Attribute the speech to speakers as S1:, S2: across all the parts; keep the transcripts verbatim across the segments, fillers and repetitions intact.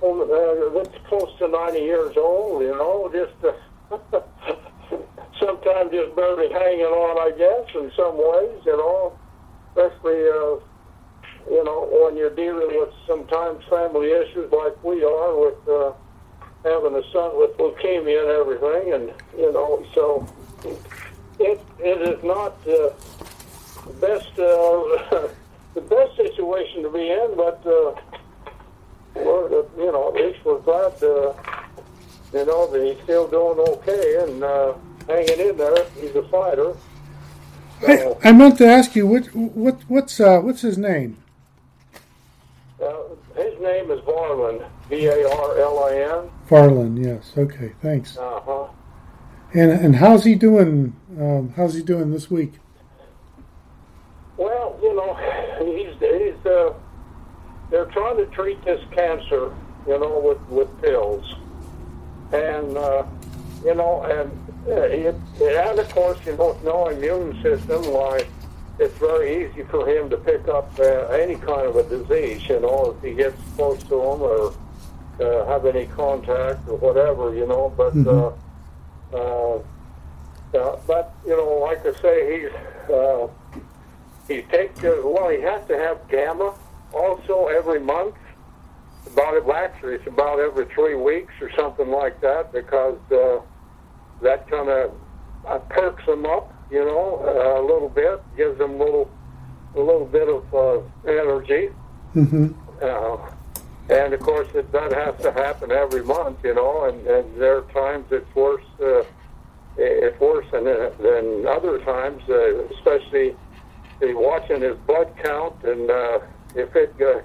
S1: people uh, that's close to ninety years old, you know, just uh, sometimes just barely hanging on, I guess, in some ways, you know, especially, uh, you know, when you're dealing with sometimes family issues like we are with uh, having a son with leukemia and everything, and, you know, so it it is not uh, the best uh, the best situation to be in, but uh, we're, you know, at least we're glad, uh, you know, that he's still doing okay and uh, hanging in there. He's a fighter.
S2: So, I, I meant to ask you what what what's uh, what's his name?
S1: Uh, his name is Varlin, V A R L I N.
S2: Varlin, yes. Okay, thanks.
S1: Uh huh.
S2: And and how's he doing? Um, how's he doing this week?
S1: Well, you know, he's he's uh, they're trying to treat this cancer, you know, with with pills, and uh, you know, and uh, it, and of course, you know, no immune system, why it's very easy for him to pick up uh, any kind of a disease, you know, if he gets close to them or uh, have any contact or whatever, you know. But
S2: mm-hmm.
S1: uh, uh, uh, but you know, like I say, he's. Uh, He takes, uh, well, he has to have gamma also every month. About it, actually, it's about every three weeks or something like that, because uh, that kind of uh, perks him up, you know, uh, a little bit, gives him a little, a little bit of uh, energy.
S2: Mm-hmm.
S1: Uh, and of course, it, that has to happen every month, you know. And, and there are times it's worse. Uh, it's worse than than other times, uh, especially. Watching his blood count, and uh, if it uh,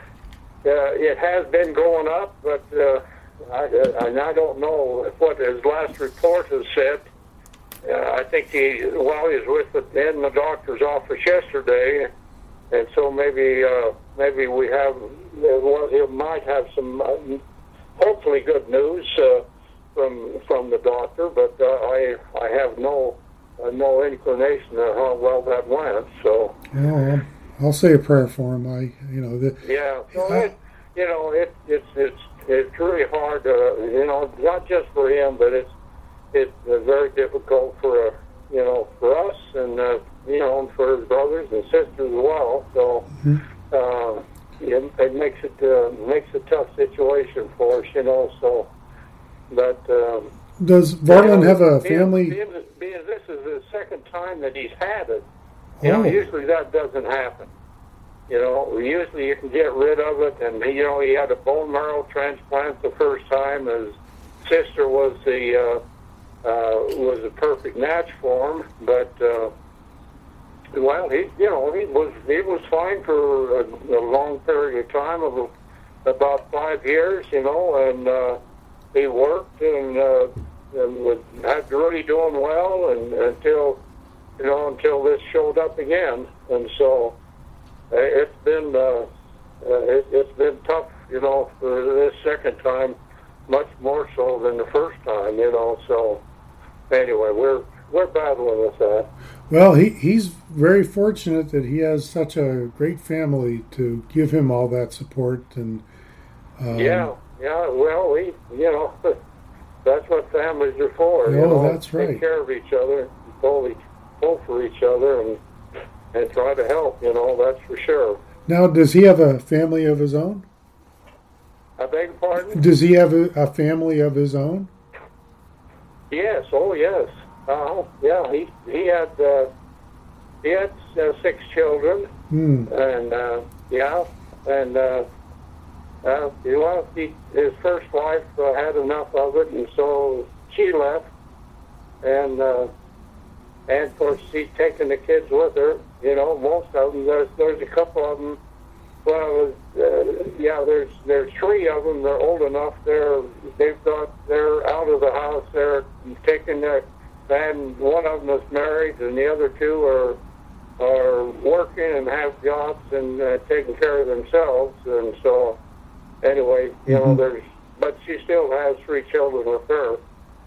S1: uh, it has been going up, but uh, I, and I don't know what his last report has said. Uh, I think he, well, he was with the, in the doctor's office yesterday, and so maybe uh, maybe we have, well, he might have some, uh, hopefully good news uh, from from the doctor, but uh, I I have no. Uh, no inclination of how well that went. So,
S2: oh, I'll say a prayer for him. I, you know, the,
S1: yeah. So
S2: I,
S1: it, you know, it, it's it's it's really hard. Uh, you know, not just for him, but it's it's uh, very difficult for uh, you know for us and uh, you know and for his brothers and sisters as well. So,
S2: mm-hmm.
S1: uh, it, it makes it uh, makes a tough situation for us. You know, so, but. Um,
S2: Does Varlin
S1: you know,
S2: have a
S1: being,
S2: family?
S1: Being, being this is the second time that he's had it. You
S2: oh.
S1: know, usually that doesn't happen. You know, usually you can get rid of it, and you know, he had a bone marrow transplant the first time. His sister was the uh, uh, was a perfect match for him, but uh, well, he you know he was he was fine for a, a long period of time of about five years. You know, and. Uh, He worked and, uh, and was had really doing well, and until you know until this showed up again, and so uh, it's been uh, uh, it, it's been tough, you know, for this second time, much more so than the first time, you know. So anyway, we're we're battling with that.
S2: Well, he he's very fortunate that he has such a great family to give him all that support, and um,
S1: yeah. Yeah, well, we, you know, that's what families are for.
S2: Oh,
S1: you know,
S2: that's right.
S1: Take care of each other, pull, each, pull for each other, and and try to help. You know, that's for sure.
S2: Now, does he have a family of his own?
S1: I beg your pardon?
S2: Does he have a, a family of his own?
S1: Yes. Oh, yes. Uh, yeah. He he had uh, he had uh, six children,
S2: Hmm.
S1: and uh, yeah, and. Uh, Uh, you know, he, his first wife uh, had enough of it, and so she left. And uh, and of course, she'd taken the kids with her. You know, most of them. There's there's a couple of them. Well, uh, yeah, there's there's three of them. They're old enough. They're they've got they're out of the house. They're taking their. And one of them is married, and the other two are are working and have jobs and uh, taking care of themselves. And so. Anyway, you know,
S2: mm-hmm.
S1: there's, but she still has three children with her.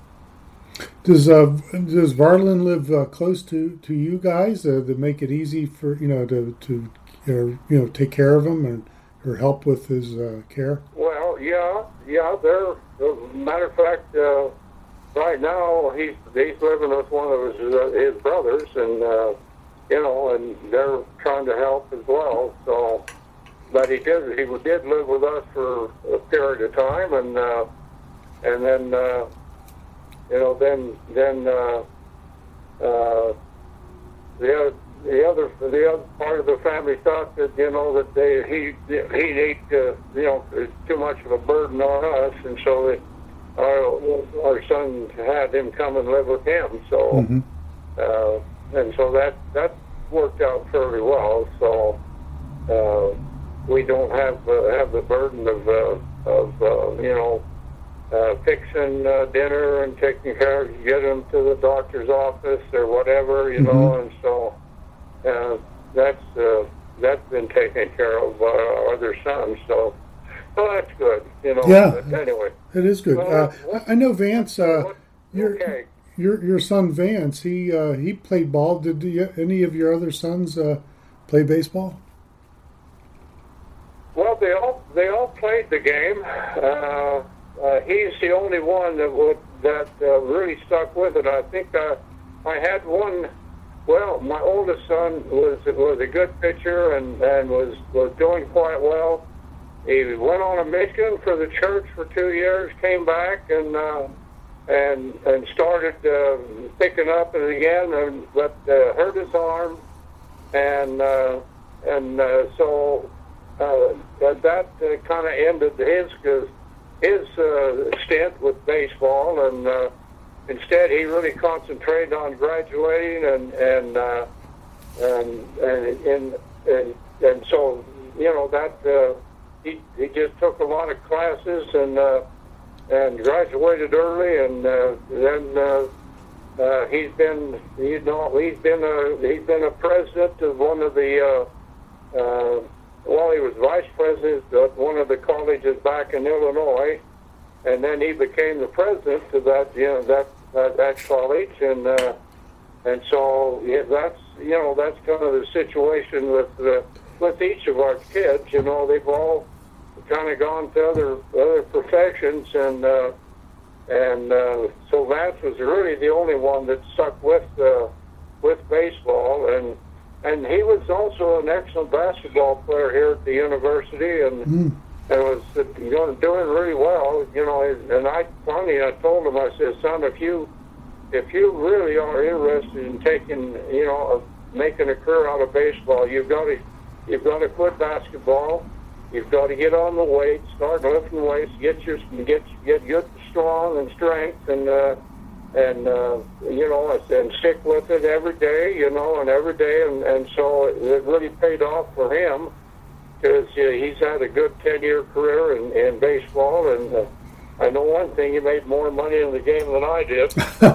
S2: Does uh, does Varlin live uh, close to, to you guys uh, that make it easy for you know to to uh, you know take care of him and or help with his uh, care?
S1: Well, yeah, yeah. They're, as a matter of fact, uh, right now he's he's living with one of his uh, his brothers, and uh, you know, and they're trying to help as well. So, but he did he did live with us for a period of time, and uh, and then uh, you know, then then uh, uh, the other. The other, the other part of the family thought that, you know, that they he he need uh, you know, too much of a burden on us, and so that our our son had him come and live with him. So
S2: Mm-hmm.
S1: uh, and so that that worked out fairly well. So uh, we don't have uh, have the burden of uh, of uh, you know, uh, fixing uh, dinner and taking care of, get him to the doctor's office or whatever, you
S2: Mhm.
S1: know, and so. Uh, that's uh, that's been taken care of by our other son, so well, that's good, you know.
S2: Yeah.
S1: But anyway,
S2: It is good.
S1: Well,
S2: Uh,
S1: what-
S2: I I know Vance. Uh,
S1: what-
S2: your
S1: okay.
S2: your your son Vance. He uh, he played ball. Did you, any of your other sons uh, play baseball?
S1: Well, they all they all played the game. Uh, uh, he's the only one that would that uh, really stuck with it. I think uh, I had one. Well, my oldest son was was a good pitcher and, and was, was doing quite well. He went on a mission for the church for two years, came back and uh, and and started uh, picking up it again, and but uh, hurt his arm, and uh, and uh, so uh, that, that uh, kind of ended his his uh, stint with baseball, and. Uh, Instead, he really concentrated on graduating, and and uh, and, and and and and so you know that uh, he he just took a lot of classes and uh, and graduated early, and uh, then uh, uh, he's been you know he's been a he's been a president of one of the uh, uh, well he was vice president of one of the colleges back in Illinois, and then he became the president of that you know that. Uh, that college, and uh, and so yeah, that's you know that's kind of the situation with uh, with each of our kids. You know, they've all kind of gone to other other professions, and uh, and uh, so Vance was really the only one that stuck with uh, with baseball, and and he was also an excellent basketball player here at the university, and.
S2: Mm.
S1: And was you know, doing really well, you know. And I finally, I told him, I said, son, if you, if you really are interested in taking, you know, making a career out of baseball, you've got to, you've got to quit basketball. You've got to get on the weights, start lifting weights, get your, get, get good, strong and strength, and uh, and uh, you know, and stick with it every day, you know, and every day, and and so it really paid off for him. Because uh, he's had a good ten-year career in, in baseball, and uh, I know one thing, he made more money in the game than I did,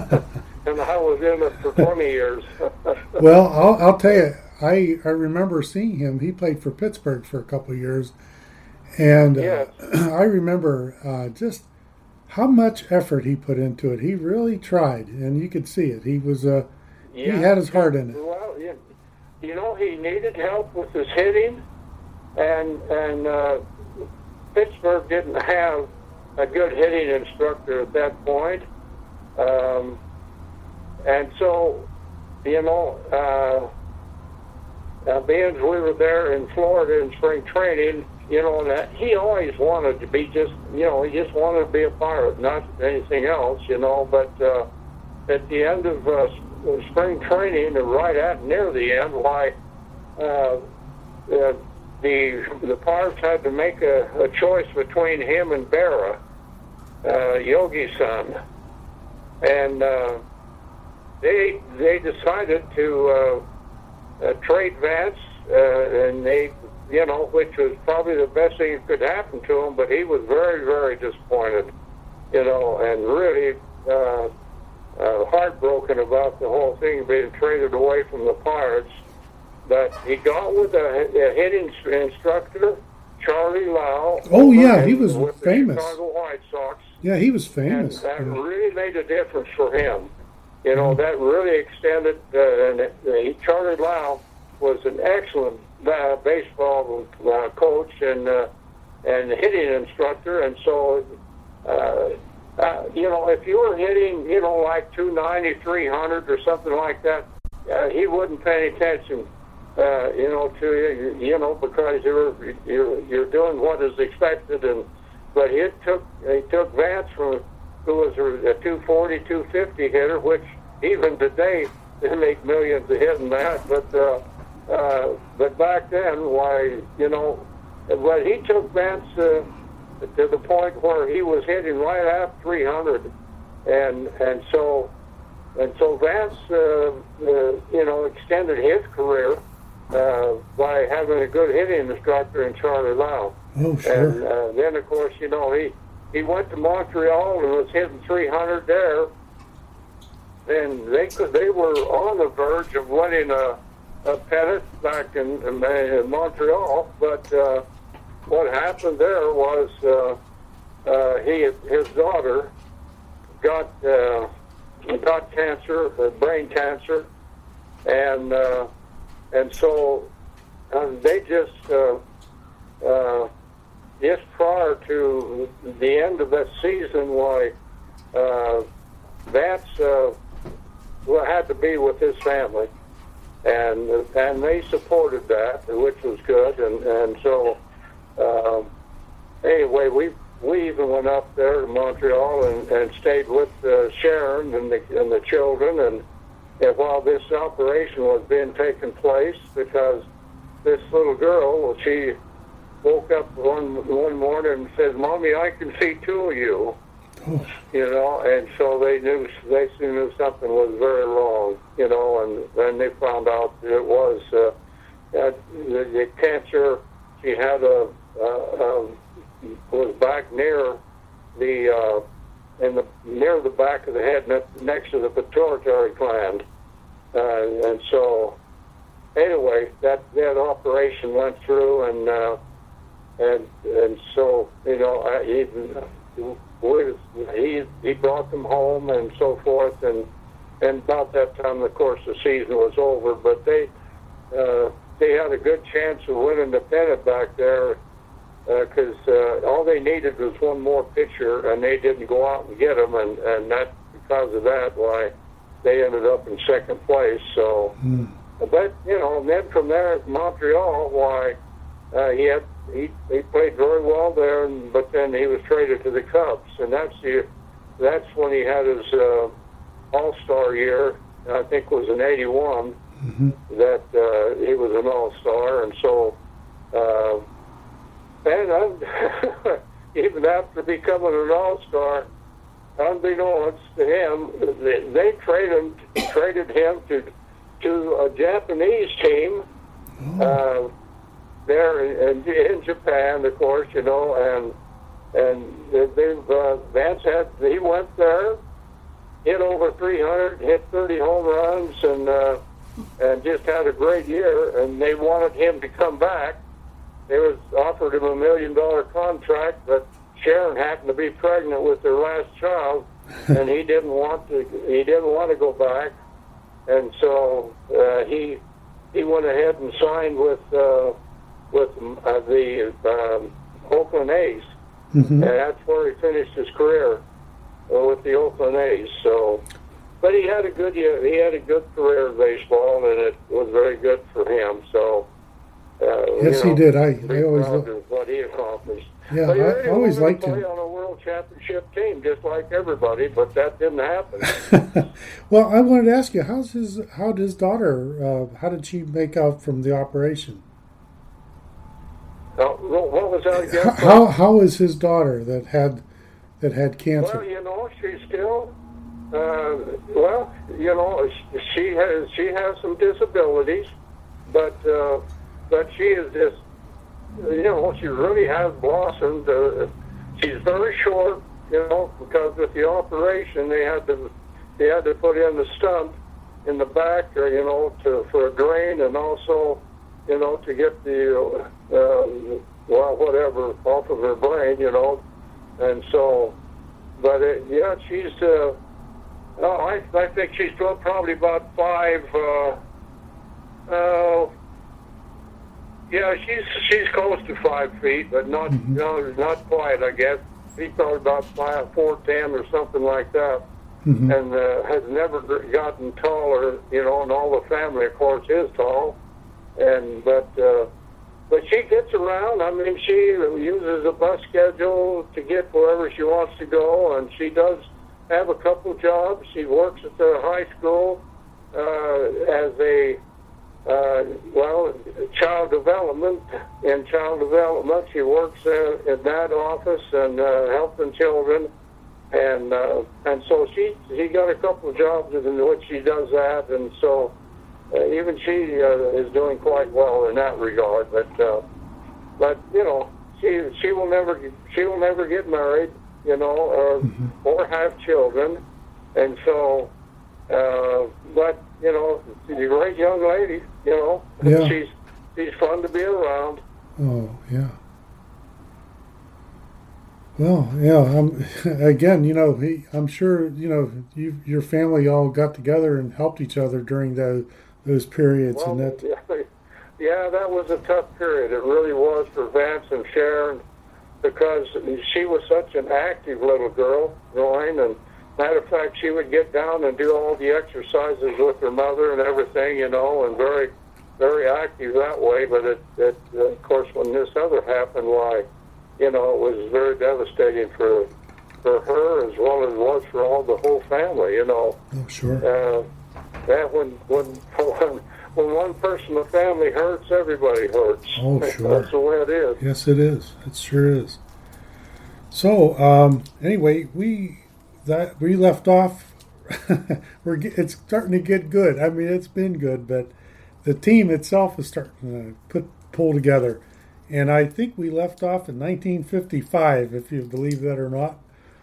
S1: and I was in it for twenty years.
S2: Well, I'll, I'll tell you, I, I remember seeing him. He played for Pittsburgh for a couple of years, and uh,
S1: Yes.
S2: I remember uh, just how much effort he put into it. He really tried, and you could see it. He was uh,
S1: Yeah.
S2: he had his heart in it.
S1: Well, yeah. You know, he needed help with his hitting, and and uh, Pittsburgh didn't have a good hitting instructor at that point. Um, and so, you know, uh, uh, being we were there in Florida in spring training, you know, and that, he always wanted to be just, you know, he just wanted to be a Pirate, not anything else, you know. But uh, at the end of uh, spring training, and right at near the end, why uh, uh, the the Pirates had to make a, a choice between him and Berra, uh, Yogi's son, and uh, they they decided to uh, uh, trade Vance, uh, and they, you know, which was probably the best thing that could happen to him. But he was very, very disappointed, you know, and really uh, uh, heartbroken about the whole thing being traded away from the Pirates. But he got with a, a hitting instructor, Charlie Lau.
S2: Oh, yeah, he
S1: and
S2: was
S1: with
S2: famous.
S1: The Chicago White Sox.
S2: Yeah, he was famous.
S1: And that
S2: Yeah.
S1: really made a difference for him. You know, that really extended, uh, and uh, Charlie Lau was an excellent uh, baseball uh, coach, and uh, and hitting instructor, and so, uh, uh, you know, if you were hitting, you know, like two ninety, three hundred or something like that, uh, he wouldn't pay attention, uh, you know, to you, you know, because you're, you're, you're doing what is expected. And but he took, he took Vance from, who was a two forty, two fifty hitter, which even today they make millions of hitting that. But, uh, uh, but back then, why, you know, but he took Vance uh, to the point where he was hitting right at three hundred, and and so and so Vance, uh, uh, you know, extended his career uh, by having a good hitting instructor in Charlie Lau.
S2: Oh, sure.
S1: And uh, then, of course, you know, he he went to Montreal and was hitting three hundred there, and they could they were on the verge of winning a, a pennant back in, in, in Montreal, but. Uh, What happened there was uh, uh, he, his daughter got uh, got cancer, uh, brain cancer, and uh, and so uh, they just uh, uh, just prior to the end of that season, why uh, Vance uh, well, had to be with his family, and and they supported that, which was good, and and so. Um, anyway, we we even went up there to Montreal and, and stayed with uh, Sharon and the and the children, and, and while this operation was being taken place, because this little girl, she woke up one one morning and said, "Mommy, I can see two of you," oh. you know, and so they knew they knew something was very wrong, you know, and then they found out that it was uh, that the, the cancer. She had a Uh, um, was back near the uh, in the near the back of the head, next to the pituitary gland, uh, and so anyway, that that operation went through, and uh, and and so you know, I, he he he brought them home and so forth, and and about that time, of course, the season was over, but they uh, they had a good chance of winning the pennant back there. Because uh, uh, all they needed was one more pitcher, and they didn't go out and get him, and, and that because of that, why they ended up in second place. So, mm. but you know, and then from there, Montreal, why uh, he had he he played very well there, and, but then he was traded to the Cubs, and that's the that's when he had his uh, All-Star year. I think it was in eighty-one mm-hmm. that uh, he was an All-Star, and so. Uh, And uh, even after becoming an All-Star, unbeknownst to him, they, they traded traded him to to a Japanese team oh. uh, there in, in Japan, of course, you know, and and they've uh, Vance had he went there, hit over three hundred, hit thirty home runs, and uh, and just had a great year. And they wanted him to come back. They was offered him a million dollar contract, but Sharon happened to be pregnant with their last child, and he didn't want to. He didn't want to go back, and so uh, he he went ahead and signed with uh, with uh, the um, Oakland A's, mm-hmm. and that's where he finished his career uh, with the Oakland A's. So, but he had a good he had a good career in baseball, and it was very good for him. So. Uh,
S2: yes,
S1: you know,
S2: he did. I, I always
S1: loved what he accomplished.
S2: Yeah,
S1: but
S2: I always liked
S1: him. He
S2: him.
S1: on a world championship team, just like everybody, but that didn't happen.
S2: Well, I wanted to ask you, how's his? How did his daughter? Uh, how did she make out from the operation?
S1: Uh, what was that again?
S2: How how is his daughter that had that had cancer?
S1: Well, you know, she's still. Uh, well, you know, she has she has some disabilities, but. Uh, But she is just, you know, she really has blossomed. Uh, she's very short, you know, because with the operation they had to, they had to put in the stump in the back, or, you know, to for a drain, and also, you know, to get the, uh, well, whatever off of her brain, you know, and so, but it, yeah, she's, uh, oh, I I think she's probably about five. Uh, uh, Yeah, she's she's close to five feet, but not
S2: Mm-hmm.
S1: no, not quite. I guess she's probably about five, four ten or something like that,
S2: Mm-hmm.
S1: and uh, has never gr- gotten taller. You know, and all the family, of course, is tall, and but uh, but she gets around. I mean, she uses a bus schedule to get wherever she wants to go, and she does have a couple jobs. She works at the high school uh, as a Uh, well, child development. In child development, she works uh, in that office and uh, helping children, and uh, and so she she got a couple of jobs in which she does that, and so uh, even she uh, is doing quite well in that regard. But uh, but you know, she she will never she will never get married, you know, or
S2: Mm-hmm.
S1: or have children, and so. Uh, but you know, she's a great young lady. You know,
S2: Yeah.
S1: she's she's fun to be around.
S2: Oh, yeah. Well, yeah. Um, again, you know, he, I'm sure you know you, your family all got together and helped each other during those those periods,
S1: Well,
S2: and that.
S1: yeah, yeah, that was a tough period. It really was for Vance and Sharon because she was such an active little girl, Roy, and matter of fact, she would get down and do all the exercises with her mother and everything, you know, and very, very active that way. But it, it uh, of course, when this other happened, why, you know, it was very devastating for for her as well as it was for all the whole family, you know.
S2: Oh, sure.
S1: Uh, that when when when when one person in the family hurts, everybody hurts.
S2: Oh, sure.
S1: That's the way it is.
S2: Yes, it is. It sure is. So, um, anyway, we that we left off. We're ge- it's starting to get good. I mean, it's been good, but the team itself is starting to put pull together. And I think we left off in nineteen fifty-five, if you believe that or not.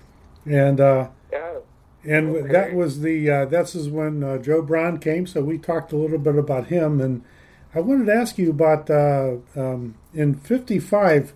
S2: And uh,
S1: Yeah.
S2: and
S1: Okay.
S2: that was the uh, this is when uh, Joe Brown came. So we talked a little bit about him. And I wanted to ask you about uh, um, in fifty-five.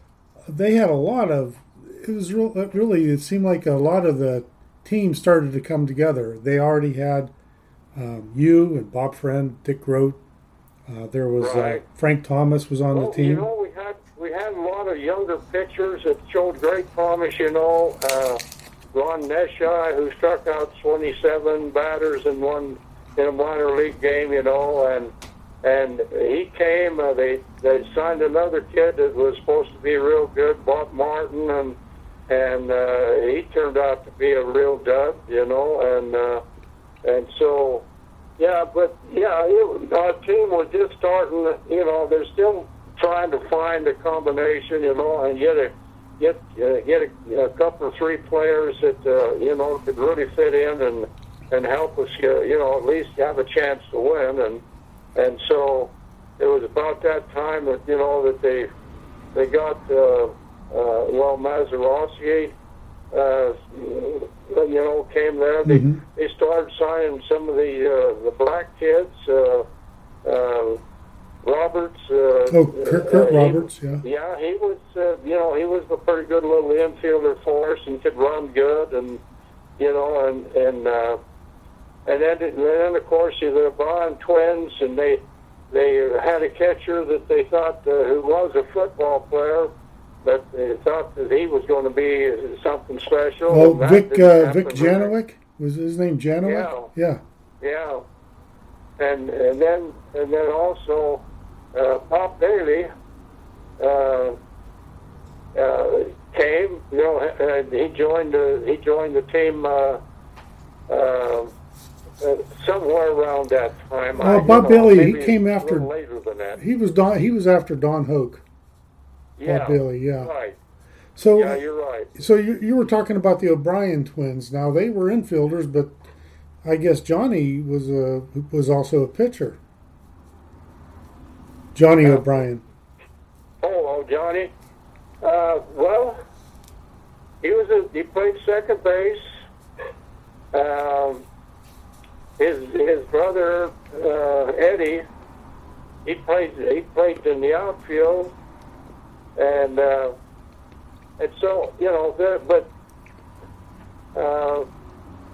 S2: They had a lot of. It was real, really. It seemed like a lot of the team started to come together. They already had um, you and Bob Friend, Dick Grote. Uh, there was
S1: Right.
S2: uh, Frank Thomas was on
S1: Well,
S2: the team.
S1: you know, we had we had a lot of younger pitchers that showed great promise. You know, uh, Ron Neshai, who struck out twenty-seven batters in one in a minor league game. You know, and and he came. Uh, they they signed another kid that was supposed to be real good, Bob Martin, and and uh, he turned out to be a real dud. You know, and uh, and so. Yeah, but yeah, it, our team was just starting. You know, they're still trying to find a combination. You know, and get a get uh, get a, a couple of three players that uh, you know could really fit in and and help us. Uh, you know, at least have a chance to win. And and so it was about that time that you know that they they got uh, uh, well Mazeroski. Uh, you know, came there. They
S2: Mhm.
S1: they started signing some of the uh, the black kids. Uh, uh, Roberts. Uh,
S2: Oh, Kurt, Kurt
S1: uh, he-
S2: Roberts, yeah.
S1: Yeah, he was. Uh, you know, he was a pretty good little infielder for us and could run good, and you know, and and uh, and then and then of course the Bond twins, and they they had a catcher that they thought uh, who was a football player. But they thought that he was going to be something special.
S2: Oh,
S1: and that
S2: Vic
S1: didn't
S2: uh,
S1: happen
S2: Vic
S1: very-
S2: Janowick was his name. Janowick. Yeah.
S1: Yeah, and and then and then also uh, Pop Daly uh, uh, came. You know, and he joined the he joined the team uh, uh, uh, somewhere around that time.
S2: Oh,
S1: I-
S2: Bob
S1: you know,
S2: Bailey, he
S1: maybe
S2: came
S1: a
S2: after-
S1: little later than that.
S2: He was Don. He was after Don Hoke.
S1: Yeah,
S2: Bob Bailey. Yeah.
S1: right.
S2: So
S1: Yeah, you're right.
S2: so you you were talking about the O'Brien twins. Now they were infielders, but I guess Johnny was a was also a pitcher. Johnny
S1: Yeah.
S2: O'Brien.
S1: Oh, oh, Johnny. Uh, well, he was a, he played second base. Um, his his brother uh, Eddie, he played he played in the outfield, and uh, and so you know, the- but uh,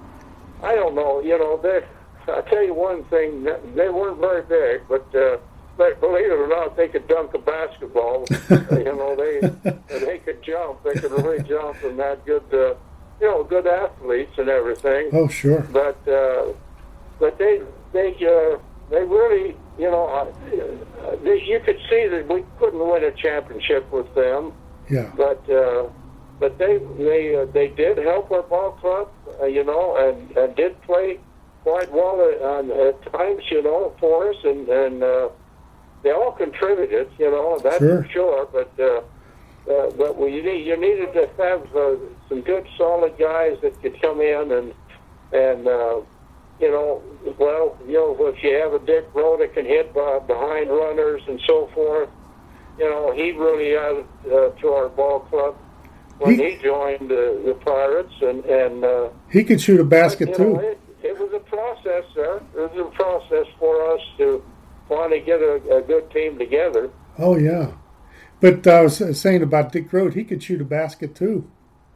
S1: I don't know, you know, they. I'll tell you one thing: they weren't very big, but uh, but believe it or not, they could dunk a basketball. you know, they they could jump. They could really jump, and that good, uh, you know, good athletes and everything.
S2: Oh, sure.
S1: But uh, but they they uh, they really, you know, uh, they, you could see that we couldn't win a championship with them.
S2: Yeah.
S1: But uh, but they they uh, they did help our ball club, uh, you know, and, and did play quite well at, on, at times, you know, for us, and and uh, they all contributed, you know, that's
S2: Sure.
S1: for sure. But uh, uh, but we need, you needed to have uh, some good, solid guys that could come in and and uh, you know, well, you know, if you have a Dick Rowe that can hit uh, behind runners and so forth, you know, he really added uh, to our ball club when he, he joined uh, the Pirates, and and uh,
S2: he could shoot a basket
S1: you
S2: too.
S1: know, it, it was a process, sir. It was a process for us to finally get a, a good team together.
S2: Oh yeah, but uh, I was saying about Dick Rowe, he could shoot a basket too.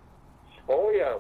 S1: Oh yeah,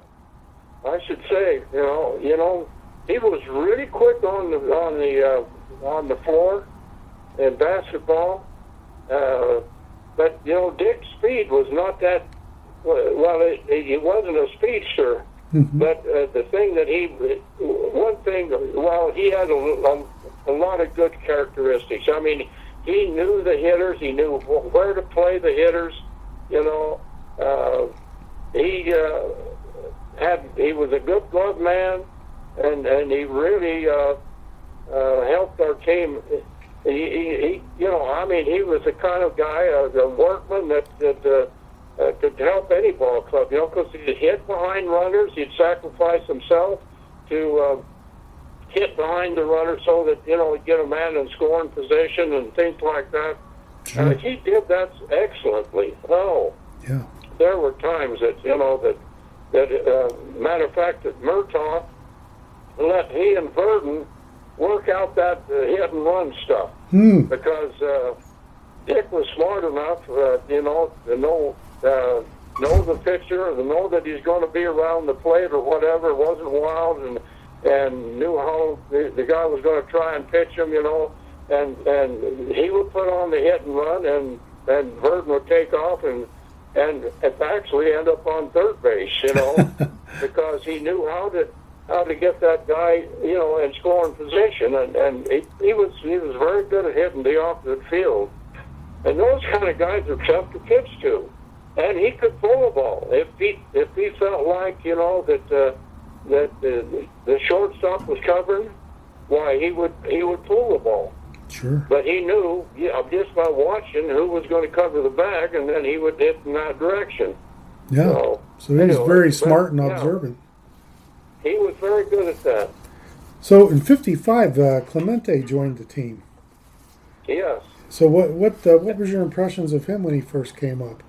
S1: I should say, you know, you know, he was really quick on the on the uh, on the floor in basketball. Uh, but you know, Dick's speed was not that. Well, it, it wasn't a speedster.
S2: Mm-hmm.
S1: But uh, the thing that he, one thing, well, he had a, a, a lot of good characteristics. I mean, he knew the hitters. He knew where to play the hitters. You know, uh, he uh, had. He was a good glove man, and and he really uh, uh, helped our team. He, he, he, you know, I mean, he was the kind of guy, uh, a workman that that. Uh, Uh, could help any ball club, you know, because he'd hit behind runners. He'd sacrifice himself to uh, hit behind the runner so that, you know, he'd get a man in scoring position and things like that.
S2: Sure.
S1: Uh, he did that excellently. Oh,
S2: yeah.
S1: There were times that, you know, that, that uh, matter of fact, that Murtaugh let he and Verdon work out that uh, hit and run stuff.
S2: Hmm.
S1: Because uh, Dick was smart enough, uh, you know, to know Uh, know the pitcher, to know that he's going to be around the plate or whatever. Wasn't wild, and and knew how the, the guy was going to try and pitch him, you know. And and he would put on the hit and run, and and Verdon would take off and and actually end up on third base, you know, because he knew how to how to get that guy, you know, in scoring position, and and he, he was he was very good at hitting the opposite field. And those kind of guys are tough to pitch to. And he could pull a ball if he if he felt like, you know, that uh, that the, the shortstop was covered. Why, he would he would pull the ball.
S2: Sure.
S1: But he knew, yeah, just by watching who was going to cover the bag, and then he would hit in that direction.
S2: Yeah. So, so he was anyway, very smart but, and observant.
S1: Yeah, he was very good at that.
S2: So in fifty-five, uh, Clemente joined the team.
S1: Yes.
S2: So what what uh, what was your impressions of him when he first came up?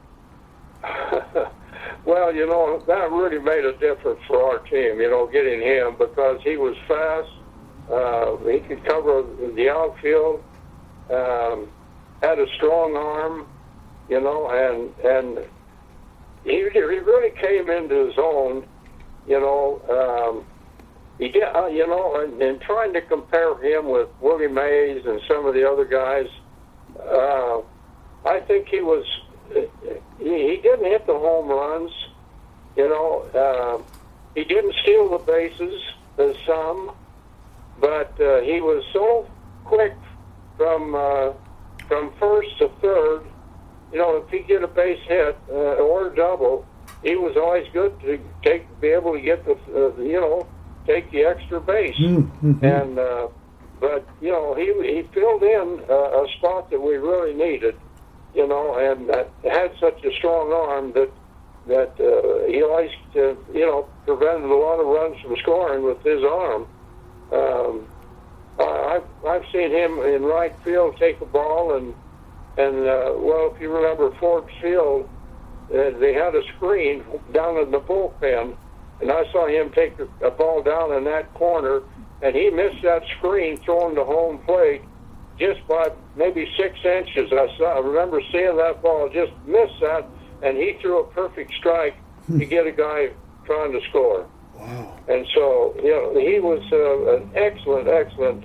S1: Well, you know, that really made a difference for our team, you know, getting him, because he was fast, uh, he could cover the outfield, um, had a strong arm, you know, and and he, he really came into his own, you know. Um, he did, uh, you know, and, and trying to compare him with Willie Mays and some of the other guys, uh, I think he was... He, he didn't hit the home runs, you know. Uh, he didn't steal the bases as some, but uh, he was so quick from uh, from first to third. You know, if he get a base hit uh, or a double, he was always good to take, be able to get the, uh, you know, take the extra base.
S2: Mm-hmm.
S1: And uh, but you know, he he filled in uh, a spot that we really needed. You know, and that had such a strong arm that that uh, he always, uh, you know, prevented a lot of runs from scoring with his arm. Um, I've I've seen him in right field take a ball, and and uh, well, if you remember Forbes Field, uh, they had a screen down in the bullpen, and I saw him take a, a ball down in that corner, and he missed that screen throwing to home plate just by maybe six inches. I saw. I remember seeing that ball just miss that, and he threw a perfect strike to get a guy trying to score.
S2: Wow!
S1: And so, you know, he was uh, an excellent, excellent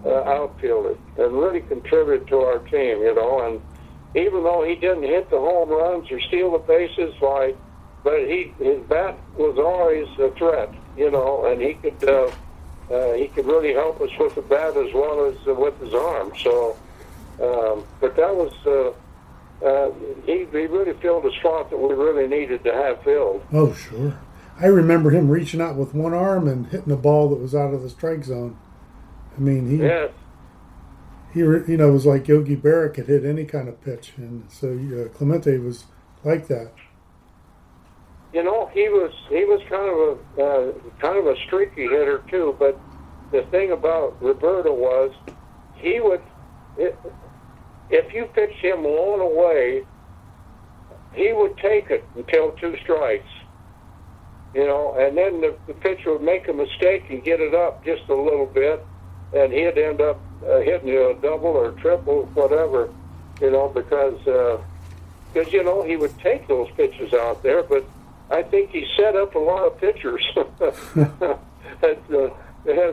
S1: uh, outfielder and really contributed to our team, you know. And even though he didn't hit the home runs or steal the bases, why, but he his bat was always a threat, you know, and he could uh, uh, he could really help us with the bat as well as uh, with his arm. So, um, but that was uh, uh, he he really filled a spot that we really needed to have filled.
S2: Oh, sure. I remember him reaching out with one arm and hitting a ball that was out of the strike zone. I mean, he,
S1: yes.
S2: he, you know, it was like Yogi Berra could hit any kind of pitch, and so uh, Clemente was like that.
S1: You know, he was he was kind of a uh, kind of a streaky hitter too. But the thing about Roberto was, he would, if you pitched him blown away, he would take it until two strikes. You know, and then the, the pitcher would make a mistake and get it up just a little bit, and he'd end up uh, hitting a double or triple, whatever, you know, because, because uh, you know, he would take those pitches out there, but I think he set up a lot of pitchers. Because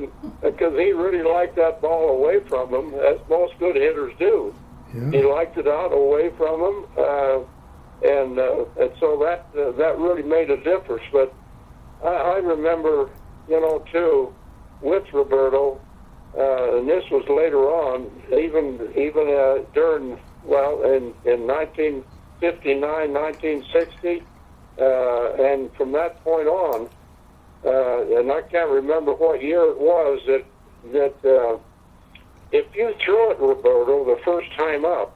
S1: uh, he really liked that ball away from him, as most good hitters do. Yeah. He liked it out away from him, uh, and uh, and so that uh, that really made a difference. But I, I remember, you know, too, with Roberto, uh, and this was later on, even even uh, during, well, in, in nineteen fifty-nine, nineteen sixty, uh, and from that point on, uh, and I can't remember what year it was, that, that uh, if you threw at Roberto the first time up,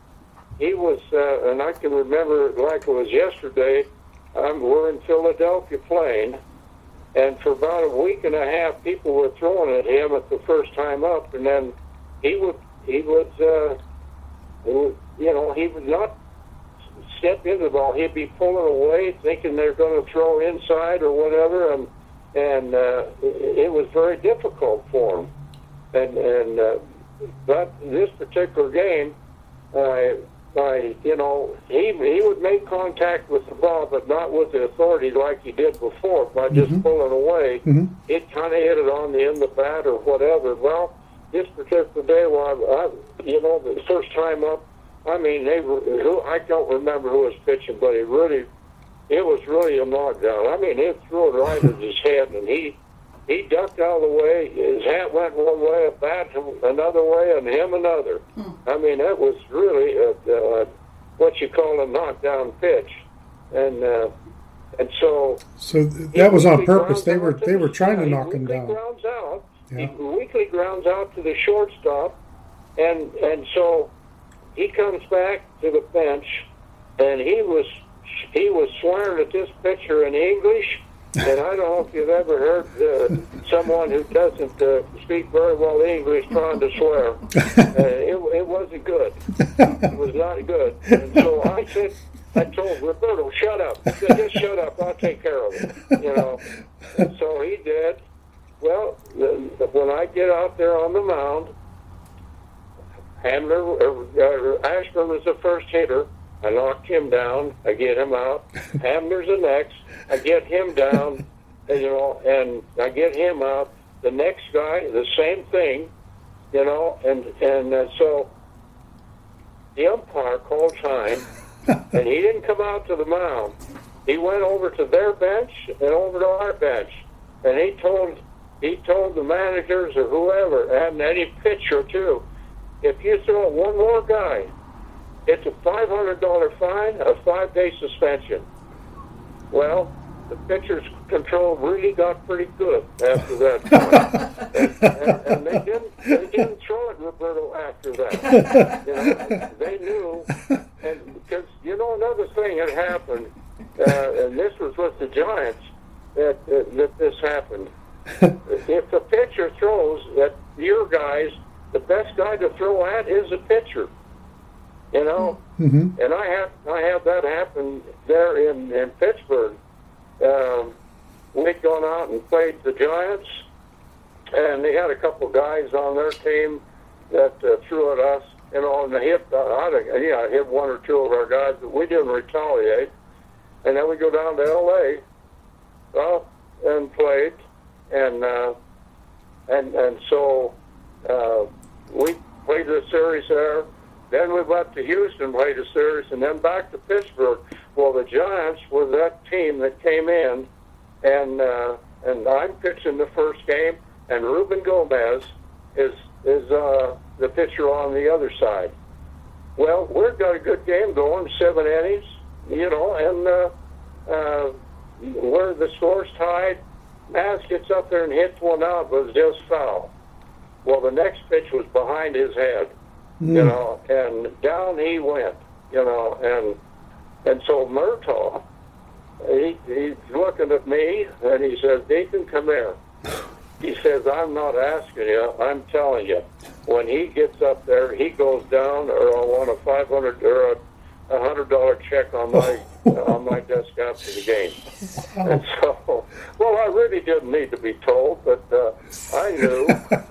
S1: he was, uh, and I can remember it like it was yesterday, um, we're in Philadelphia playing, and for about a week and a half, people were throwing at him at the first time up, and then he would, he would, uh, you know, he would not step into the ball. He'd be pulling away, thinking they're going to throw inside or whatever, and and uh, it was very difficult for him. And and uh, but this particular game, uh, by you know, he he would make contact with the ball, but not with the authority like he did before. By just mm-hmm. pulling away, mm-hmm. it kind of hit it on the end of the bat or whatever. Well, this particular day, while I, you know, the first time up, I mean, they were, who I don't remember who was pitching, but it really, it was really a knockdown. I mean, it threw it right at his head, and he. He ducked out of the way. His hat went one way, a bat another way, and him another. Hmm. I mean, that was really a, a, what you call a knockdown pitch, and uh, and so.
S2: So th- that was on purpose. They were they were trying to knock him down.
S1: Grounds out. Yeah. He weakly grounds out to the shortstop, and and so he comes back to the bench, and he was he was swearing at this pitcher in English. And I don't know if you've ever heard uh, someone who doesn't uh, speak very well English trying to swear. Uh, it, it wasn't good. It was not good. And so I said, I told Roberto, shut up. I said, just shut up. I'll take care of it. You know. And so he did. Well, the, the, when I get out there on the mound, Hamler, uh, Ashburn was the first hitter. I knocked him down. I get him out. Hamler's the next. I get him down, and, you know, and I get him out. The next guy, the same thing, you know, and and uh, so the umpire called time, and he didn't come out to the mound. He went over to their bench and over to our bench, and he told he told the managers or whoever, and any pitcher too, if you throw one more guy, it's a five hundred dollars fine, a five-day suspension. Well, the pitcher's control really got pretty good after that point. and, and, and they didn't they didn't throw at Roberto after that. You know, they knew, and because you know another thing had happened, uh, and this was with the Giants that uh, that this happened. If the pitcher throws at your guys, the best guy to throw at is the pitcher. You know, mm-hmm. and I have I have that happen there in, in Pittsburgh. Um, we'd gone out and played the Giants, and they had a couple guys on their team that uh, threw at us. You know, and they hit uh, I yeah I hit one or two of our guys, but we didn't retaliate. And then we go down to L A, well, and played, and uh, and and so uh, we played the series there. Then we went to Houston, played a series, and then back to Pittsburgh. Well, the Giants were that team that came in, and uh, and I'm pitching the first game, and Ruben Gomez is is uh, the pitcher on the other side. Well, we've got a good game going, seven innings, you know, and uh, uh, where the score's tied, Maz gets up there and hits one out, but it was just foul. Well, the next pitch was behind his head, mm. you know, and down he went, you know, and and so Murtaugh, he, he's looking at me, and he says, Deacon, come here. He says, I'm not asking you, I'm telling you. When he gets up there, he goes down, or I want a five hundred or a a hundred dollar check on my on my desk after the game. And so, well, I really didn't need to be told, but uh, I knew,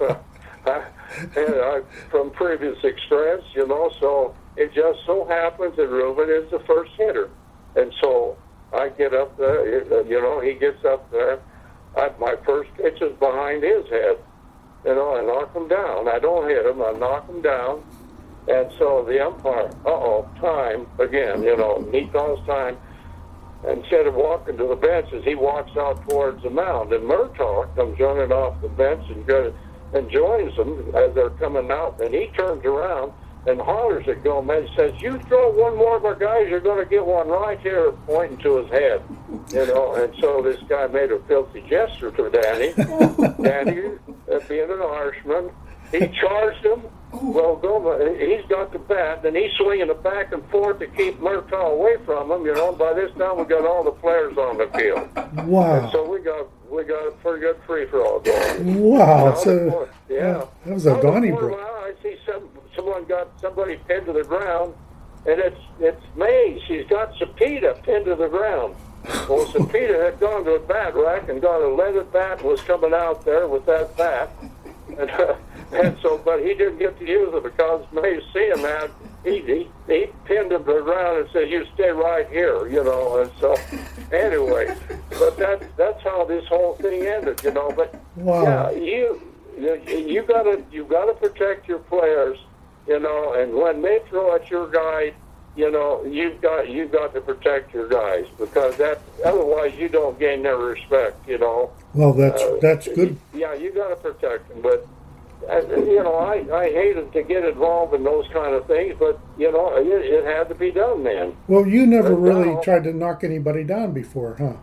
S1: I, and I, from previous experience, you know. So it just so happens that Ruben is the first hitter, and so I get up there, you know, he gets up there. I, my first pitch is behind his head. You know, I knock him down. I don't hit him. I knock him down. And so the umpire, uh-oh, time again, you know, he calls time. Instead of walking to the bench, as he walks out towards the mound, and Murtaugh comes running off the bench and, goes, and joins them as they're coming out. And he turns around and hollers at Gomez, says, you throw one more of our guys, you're going to get one right here, pointing to his head. You know, and so this guy made a filthy gesture to Danny. Danny, uh, being an Irishman, he charged him. Well, Gomez, he's got the bat, and he's swinging it back and forth to keep Murtaugh away from him. You know, by this time we got all the players on the field.
S2: Wow!
S1: And so we got we got a pretty good free for all going.
S2: Wow!
S1: So
S2: so
S1: yeah,
S2: that was a Donnybrook.
S1: I see some someone got somebody pinned to the ground, and it's it's May. She's got Cepeda pinned to the ground. Well, Cepeda had gone to a bat rack and got a leather bat, was coming out there with that bat. And, uh, and so, but he didn't get to use it because May seeing that, he, he, he pinned him to the ground and said, you stay right here, you know. And so, anyway, but that, that's how this whole thing ended, you know. But,
S2: wow.
S1: yeah, you, you, you gotta, you gotta protect your players, you know, and when they throw at your guy, you know, you've got you've got to protect your guys because that otherwise you don't gain their respect. You know.
S2: Well, that's
S1: uh,
S2: that's good.
S1: Yeah, you got to protect them, but uh, you know, I I hated to get involved in those kind of things, but you know, it, it had to be done, man.
S2: Well, you never
S1: but
S2: really
S1: now,
S2: tried to knock anybody down before, huh?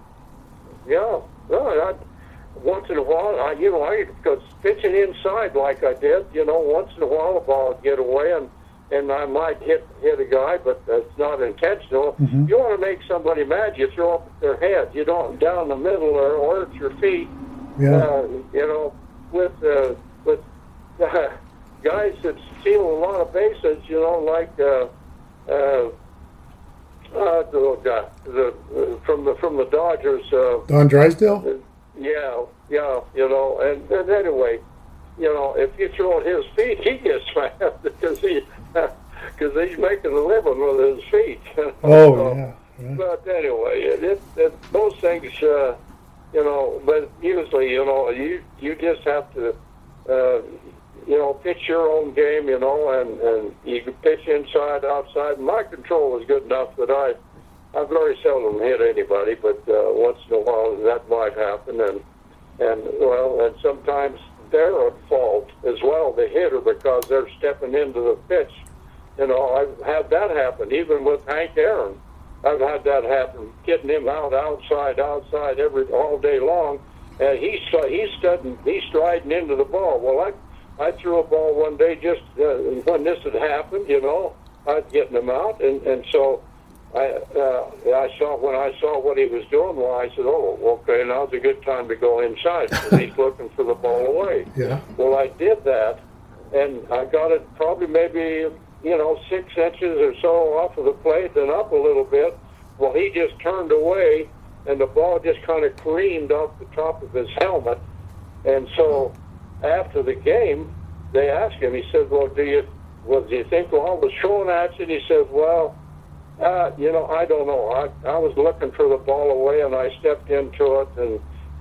S1: Yeah. No, I, once in a while, I you know, I because pitching inside like I did, you know, once in a while the ball would get away and. And I might hit hit a guy, but it's not intentional. Mm-hmm. You want to make somebody mad, you throw up at their head. You don't down the middle or, or at your feet.
S2: Yeah.
S1: Uh, you know, with uh, with uh, guys that steal a lot of bases. You know, like uh, uh, uh, the, the uh, from the from the Dodgers. Uh,
S2: Don Drysdale.
S1: Uh, yeah, yeah. You know, and, and anyway, you know, if you throw at his feet, he gets mad because he. Because he's making a living with his feet. You know?
S2: Oh,
S1: so,
S2: yeah, yeah.
S1: But anyway, it, it, it, those things, uh, you know, but usually, you know, you you just have to, uh, you know, pitch your own game, you know, and, and you can pitch inside, outside. My control is good enough that I, I very seldom hit anybody, but uh, once in a while that might happen. And, and well, and sometimes they're at fault as well, the hitter, because they're stepping into the pitch. You know, I've had that happen, even with Hank Aaron. I've had that happen, getting him out, outside, outside, every all day long, and he's he's studying, he's striding into the ball. Well, I I threw a ball one day just uh, when this had happened. You know, I was getting him out, and and so I uh, I saw when I saw what he was doing. Well, I said, oh, okay, now's a good time to go inside because he's looking for the ball away.
S2: Yeah.
S1: Well, I did that, and I got it probably maybe. You know, six inches or so off of the plate, then up a little bit. Well, he just turned away, and the ball just kind of careened off the top of his helmet. And so, after the game, they asked him. He said, "Well, do you, well, do you think well, I was showing at you?" And he says, "Well, uh, you know, I don't know. I, I was looking for the ball away, and I stepped into it, and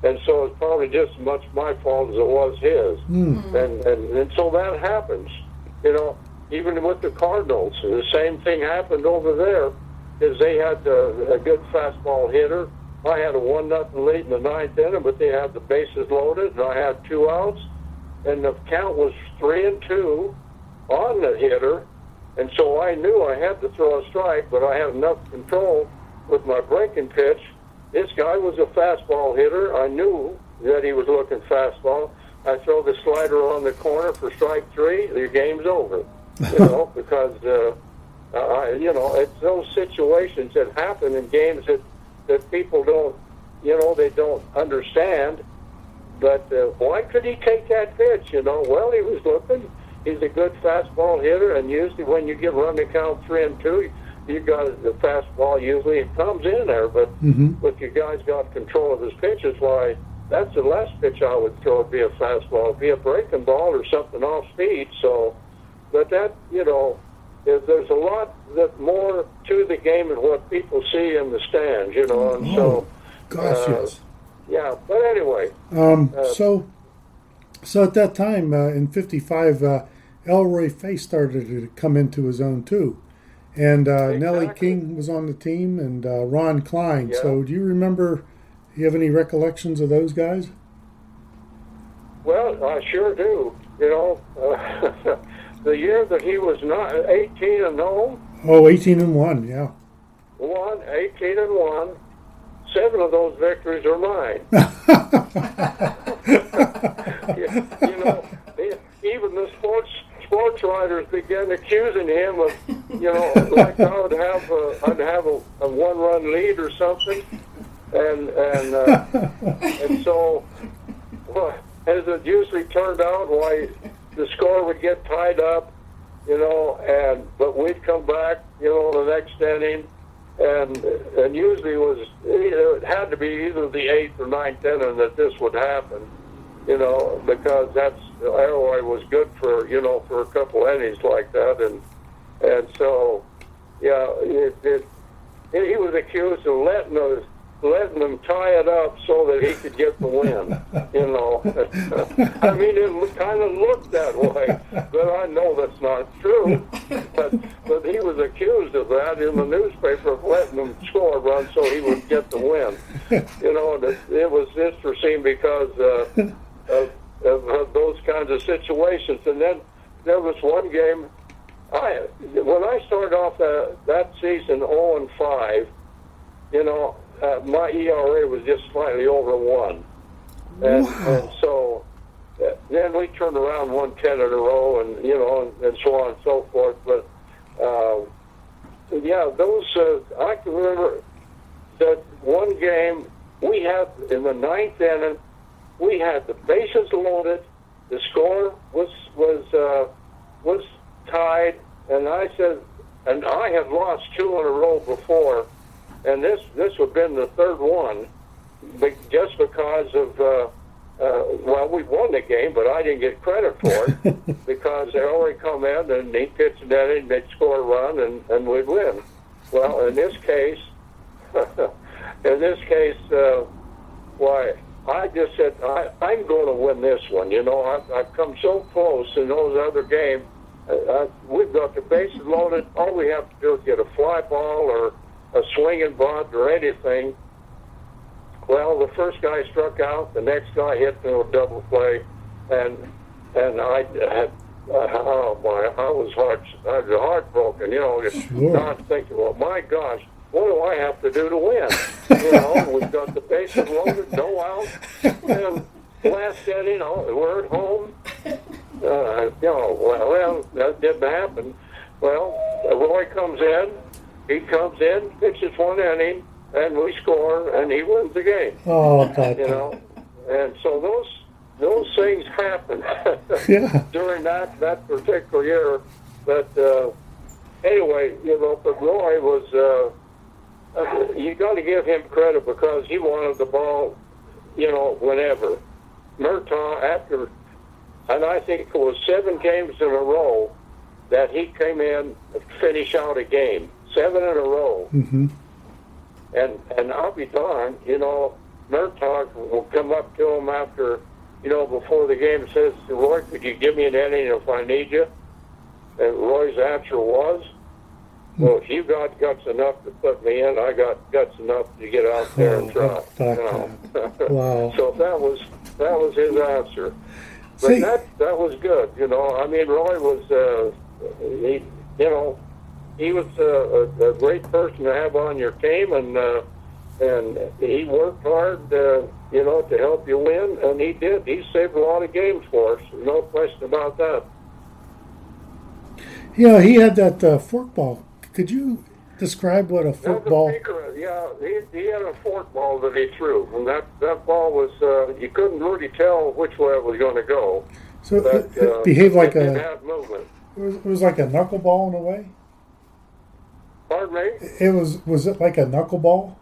S1: and so it's probably just as much my fault as it was his.
S2: Mm.
S1: And, and and so that happens, you know. Even with the Cardinals, the same thing happened over there. Is they had a, a good fastball hitter. I had a one nothing lead in the ninth inning, but they had the bases loaded, and I had two outs, and the count was three and two on the hitter, and so I knew I had to throw a strike, but I had enough control with my breaking pitch. This guy was a fastball hitter. I knew that he was looking fastball. I throw the slider on the corner for strike three. The game's over, you know, because uh, uh, you know it's those situations that happen in games that that people don't, you know, they don't understand. But uh, why could he take that pitch? You know, well, he was looking. He's a good fastball hitter, and usually when you get run the count three and two, you got the fastball. Usually it comes in there, but
S2: Mm-hmm.
S1: but your guy's got control of his pitches. Why? That's the last pitch I would throw. It'd be a fastball. It'd be a breaking ball or something off speed. So, but that, you know, there's, there's a lot that more to the game than what people see in the stands. You know, and
S2: Oh,
S1: so
S2: gosh,
S1: uh,
S2: yes.
S1: yeah. But anyway.
S2: Um,
S1: Uh,
S2: so, so at that time uh, in fifty-five, uh, Elroy Fay started to come into his own too, and uh, Nellie
S1: Exactly.
S2: King was on the team, and uh, Ron Klein.
S1: Yeah.
S2: So, do you remember? Do you have any recollections of those guys?
S1: Well, I sure do. You know, uh, the year that he was not eighteen and oh,
S2: Oh, eighteen and one, yeah.
S1: one, eighteen and one, seven of those victories are mine. you, you know, even the sports sports writers began accusing him of, you know, like I would have a, I'd have a, a one run lead or something, and and uh, and so, well, as it usually turned out, why the score would get tied up, you know, and but we'd come back, you know, the next inning, and and usually it was it had to be either the eighth or ninth inning that this would happen, you know, because that's Elroy was good for, you know, for a couple innings like that, and and so yeah, it, it, it he was accused of letting us. letting them tie it up so that he could get the win, you know. I mean, it kind of looked that way, but I know that's not true. But but he was accused of that in the newspaper of letting them score a run so he would get the win. You know, and it, it was interesting because uh, of, of, of those kinds of situations. And then there was one game, I when I started off that, that season oh and five, you know, Uh, my E R A was just slightly over one, and,
S2: Wow.
S1: and so uh, then we turned around, won ten in a row, and you know, and, and so on and so forth. But uh, yeah, those uh, I can remember that one game we had in the ninth inning. We had the bases loaded, the score was was uh, was tied, and I said, and I had lost two in a row before. And this this would have been the third one, but just because of, uh, uh, well, we won the game, but I didn't get credit for it because they already come in and he pitched an inning, they'd score a run, and, and we'd win. Well, in this case, in this case, uh, why, I just said, I, I'm going to win this one. You know, I've, I've come so close in those other games. Uh, uh, we've got the bases loaded. All we have to do is get a fly ball or a swinging bunt or anything. Well, the first guy struck out, the next guy hit to a double play, and and I had, uh, oh my, I was heart, I was heartbroken, you know, just
S2: Sure.
S1: not thinking, well, my gosh, what do I have to do to win? You know, we've got the bases loaded, no out, and last inning, oh, we're at home. Uh, you know, well, well, that didn't happen. Well, Roy comes in. He comes in, pitches one inning, and we score, and he wins the game.
S2: Oh, God.
S1: You know, and so those those things happen
S2: Yeah.
S1: during that that particular year. But uh, anyway, you know, but Roy was. Uh, uh, you got to give him credit because he wanted the ball, you know, whenever. Murtaugh, after, and I think it was seven games in a row that he came in to finish out a game. Seven in a row.
S2: Mm-hmm.
S1: And and I'll be darned, you know, Murtaugh will come up to him after, you know, before the game and says, Roy, could you give me an inning if I need you? And Roy's answer was, well, if you got guts enough to put me in, I got guts enough to get out there and try.
S2: Oh,
S1: you know?
S2: Wow.
S1: So that was that was his answer. But
S2: See,
S1: that that was good, you know. I mean, Roy was, uh, he, you know, he was uh, a, a great person to have on your team, and uh, and he worked hard, uh, you know, to help you win, and he did. He saved a lot of games for us, no question about that.
S2: yeah, he had that uh, forkball. Could you describe what a
S1: That was a
S2: forkball?
S1: picker, yeah, he, he had a fork ball that he threw, and that, that ball was, uh, you couldn't really tell which way it was going to go.
S2: So
S1: But,
S2: it, it
S1: uh,
S2: behaved like
S1: it did
S2: a.
S1: have movement.
S2: It was, it was like a knuckleball in a way.
S1: Pardon me?
S2: It was. Was it like a knuckleball?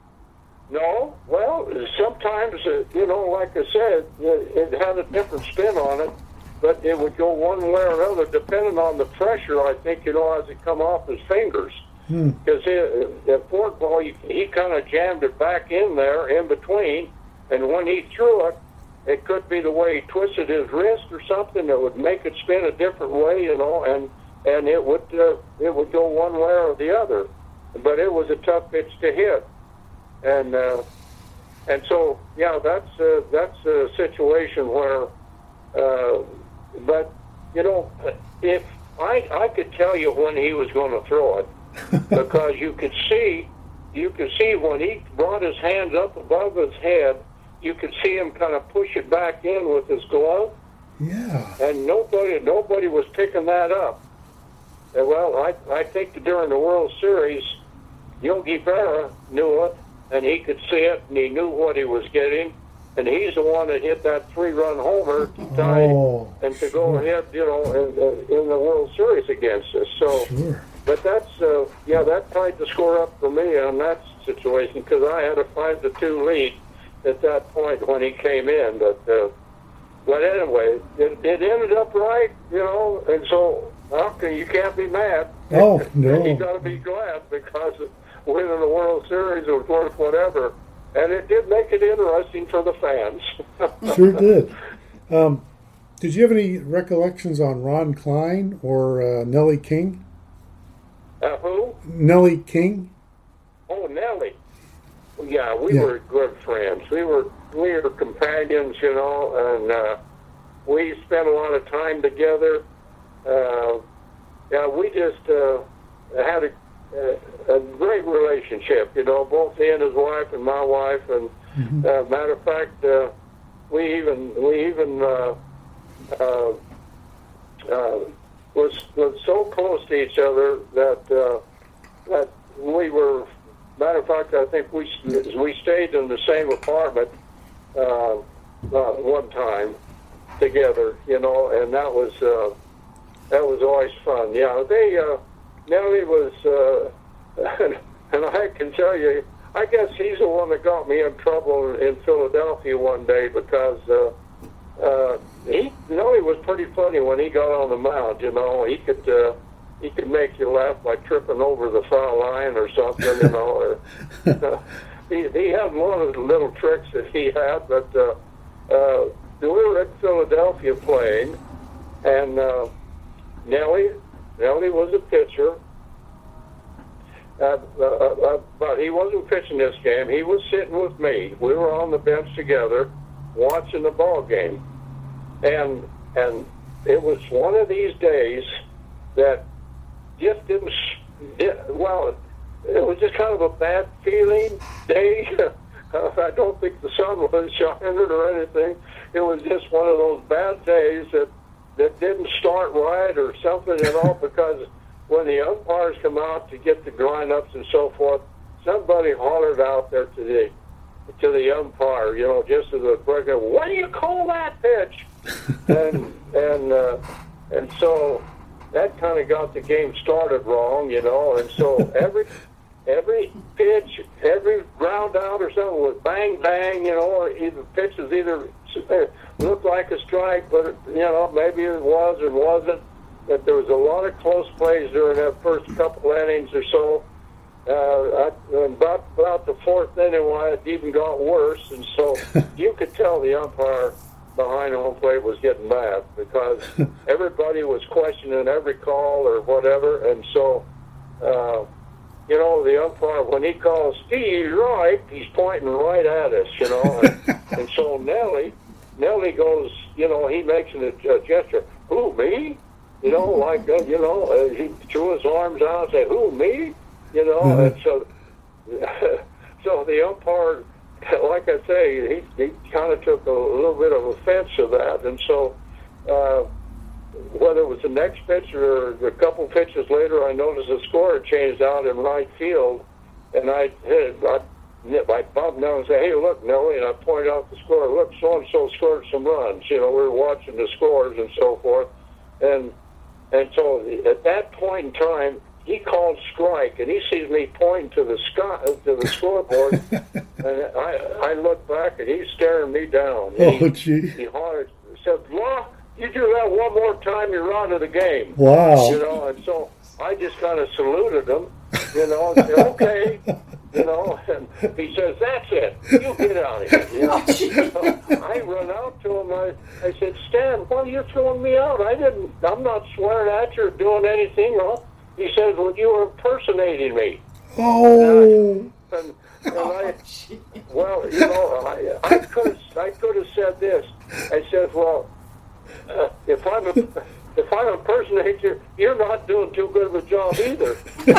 S1: No, well, sometimes, uh, you know, like I said, it, it had a different spin on it, but it would go one way or another depending on the pressure, I think, you know, as it come off his fingers. Because hmm. the fork ball, he, he kind of jammed it back in there in between, and when he threw it, it could be the way he twisted his wrist or something that would make it spin a different way, you know, and and it would uh, it would go one way or the other. But it was a tough pitch to hit. And uh, and so yeah, that's uh, that's a situation where, uh, but you know, if I I could tell you when he was going to throw it, because you could see you could see when he brought his hands up above his head, you could see him kind of push it back in with his glove.
S2: Yeah.
S1: And nobody nobody was picking that up. And well, I I think that during the World Series, Yogi Berra knew it. And he could see it, and he knew what he was getting. And he's the one that hit that three-run homer to tie
S2: Oh,
S1: and to
S2: sure.
S1: go ahead, you know, in, in the World Series against us. So,
S2: Sure.
S1: but that's, uh, yeah, that tied the score up for me on that situation because I had a five to two lead at that point when he came in. But, uh, but anyway, it, it ended up right, you know, and so okay, you can't be mad.
S2: Oh, no.
S1: You got to be glad because winning the World Series was worth whatever. And it did make it interesting for the fans.
S2: Sure did. Um, did you have any recollections on Ron Klein or uh, Nellie King?
S1: Uh, who?
S2: Nellie King?
S1: Oh, Nellie. Yeah, we
S2: Yeah.
S1: were good friends. We were we were companions, you know, and uh, we spent a lot of time together. Uh, yeah, we just uh, had a a great relationship, you know, both he and his wife and my wife, and
S2: Mm-hmm.
S1: uh, matter of fact, uh, we even we even uh, uh, uh, was was so close to each other that uh, that we were. Matter of fact, I think we we stayed in the same apartment uh, uh, one time together, you know, and that was uh, that was always fun. Yeah, they. Uh, Nellie was, uh, and I can tell you, I guess he's the one that got me in trouble in Philadelphia one day because uh, uh, he Nellie was pretty funny when he got on the mound. You know, he could uh, he could make you laugh by tripping over the foul line or something. You know, or, uh, he he had one of the little tricks that he had. But uh, uh, we were in Philadelphia playing, and uh, Nellie. Nellie was a pitcher, uh, uh, uh, but he wasn't pitching this game. He was sitting with me. We were on the bench together, watching the ball game, and and it was one of these days that just didn't. Well, it was just kind of a bad feeling day. I don't think the sun was shining or anything. It was just one of those bad days that. that didn't start right or something at all because when the umpires come out to get the grind-ups and so forth, somebody hollered out there to the to the umpire, you know, just as a breaker, what do you call that pitch? and and uh, and so that kind of got the game started wrong, you know, and so every every pitch, every ground out or something was bang, bang, you know, or either pitches either looked like a strike, but, you know, maybe it was or wasn't. But there was a lot of close plays during that first couple innings or so. uh, I, about about the fourth inning, why it even got worse, and so you could tell the umpire behind home plate was getting mad because everybody was questioning every call or whatever, and so. Uh, You know, the umpire, when he calls Steve right, he's pointing right at us, you know. And, and so Nellie, Nellie goes, you know, he makes an, a gesture, who, me? You know, like, uh, you know, uh, he threw his arms out and said, who, me? You know, mm-hmm. and so, so the umpire, like I say, he, he kind of took a little bit of offense to that. And so, uh, whether it was the next pitch or a couple pitches later, I noticed the score had changed out in right field, and I hit I, I bumped down and said, hey, look, Nellie, and I pointed out the score. Look, so-and-so scored some runs. You know, we were watching the scores and so forth. And and so at that point in time, he called strike, and he sees me pointing to the sky, to the scoreboard, and I, I look back, and he's staring me down. And
S2: oh,
S1: he,
S2: gee.
S1: He hollered, said, Law, you do that one more time, you're out of the game.
S2: Wow.
S1: You know, and so I just kind of saluted him, you know, and said, okay, you know, and he says, that's it, you get out of here. You know? So I run out to him, I, I said, Stan, why are you throwing me out? I didn't, I'm not swearing at you or doing anything wrong. He says, well, you were impersonating me.
S2: Oh.
S1: And, I, and, and I, well, you know, I, I could I could have said this. I said, well, Uh, if I'm a, if I'm impersonating you, you're not doing too good of a job either.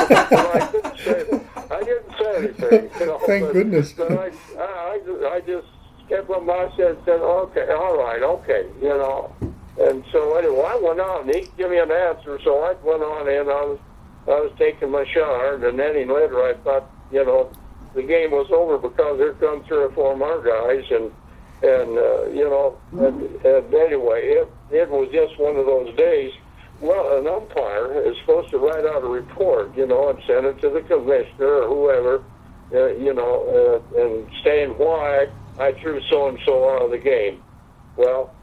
S1: I didn't say I didn't say anything. You know,
S2: Thank
S1: but,
S2: goodness.
S1: But I, I, I just kept my mouth shut and said, okay, all right, okay, you know. And so anyway, I went on. And he gave me an answer, so I went on in. I was I was taking my shower, and then later I thought, you know, the game was over because there come three or four more guys and. And, uh, you know, and, and anyway, it, it was just one of those days. Well, an umpire is supposed to write out a report, you know, and send it to the commissioner or whoever, uh, you know, uh, and saying why I threw so-and-so out of the game. Well,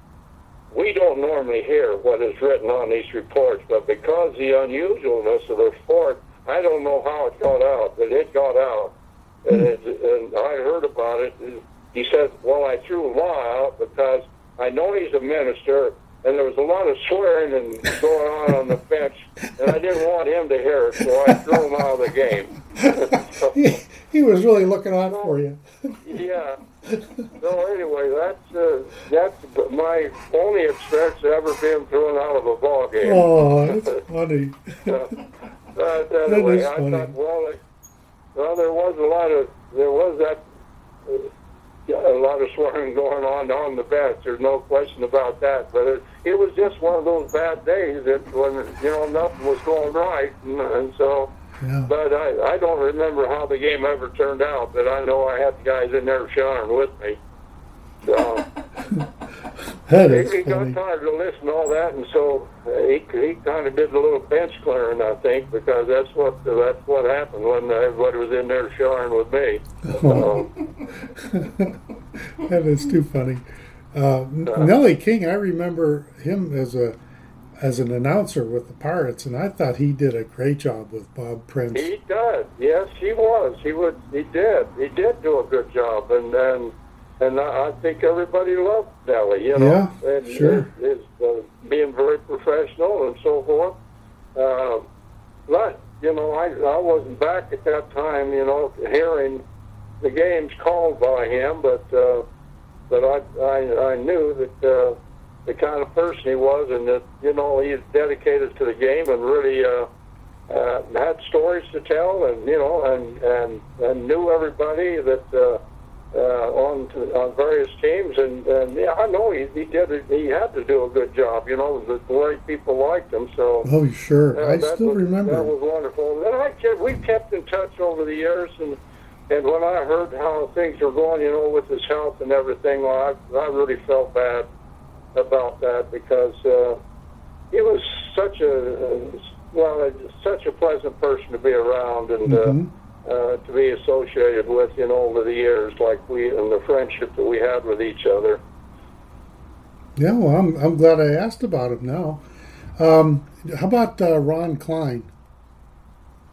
S1: we don't normally hear what is written on these reports, but because the unusualness of the report, I don't know how it got out, but it got out. And, it, and I heard about it. He said, well, I threw Law out because I know he's a minister, and there was a lot of swearing and going on on the bench, and I didn't want him to hear it, so I threw him out of the game.
S2: so, he, he was really looking out so, for you.
S1: Yeah. So anyway, that's uh, that's my only experience ever being thrown out of a ball game.
S2: Oh, that's funny.
S1: uh, but anyway,
S2: that is funny.
S1: I thought, well, it, well, there was a lot of there was that. Uh, Yeah, a lot of swearing going on on the bench. There's no question about that. But it, it was just one of those bad days that when, you know, nothing was going right. And, and so, yeah. But I, I don't remember how the game ever turned out. But I know I had the guys in there showering with me. So
S2: that is
S1: he, he got tired to listen to all that. And so he he kind of did a little bench clearing, I think, because that's what that's what happened when everybody was in there showering with me.
S2: Oh. That is too funny. Uh, uh, Nellie King, I remember him as a as an announcer with the Pirates, and I thought he did a great job with Bob Prince.
S1: He did, yes, he was. He would, he did, he did do a good job, and and and I think everybody loved Nellie. You know,
S2: yeah,
S1: and
S2: sure.
S1: His, his, uh, being very professional and so forth. Uh, but you know, I I wasn't back at that time. You know, hearing the games called by him, but uh, but I, I I knew that uh, the kind of person he was, and that you know he's dedicated to the game and really uh, uh, had stories to tell, and you know and and, and knew everybody that uh, uh, on to, on various teams, and, and yeah, I know he he did he had to do a good job, you know, the, the way people liked him. So
S2: oh sure, uh, I still
S1: was,
S2: remember
S1: that was wonderful. And I kept, we kept in touch over the years, and. And when I heard how things were going, you know, with his health and everything, well, I, I really felt bad about that because uh, he was such a, well, such a pleasant person to be around and mm-hmm. uh, uh, to be associated with, you know, over the years, like we, and the friendship that we had with each other.
S2: Yeah, well, I'm I'm glad I asked about him now. Um, how about uh, Ron Klein?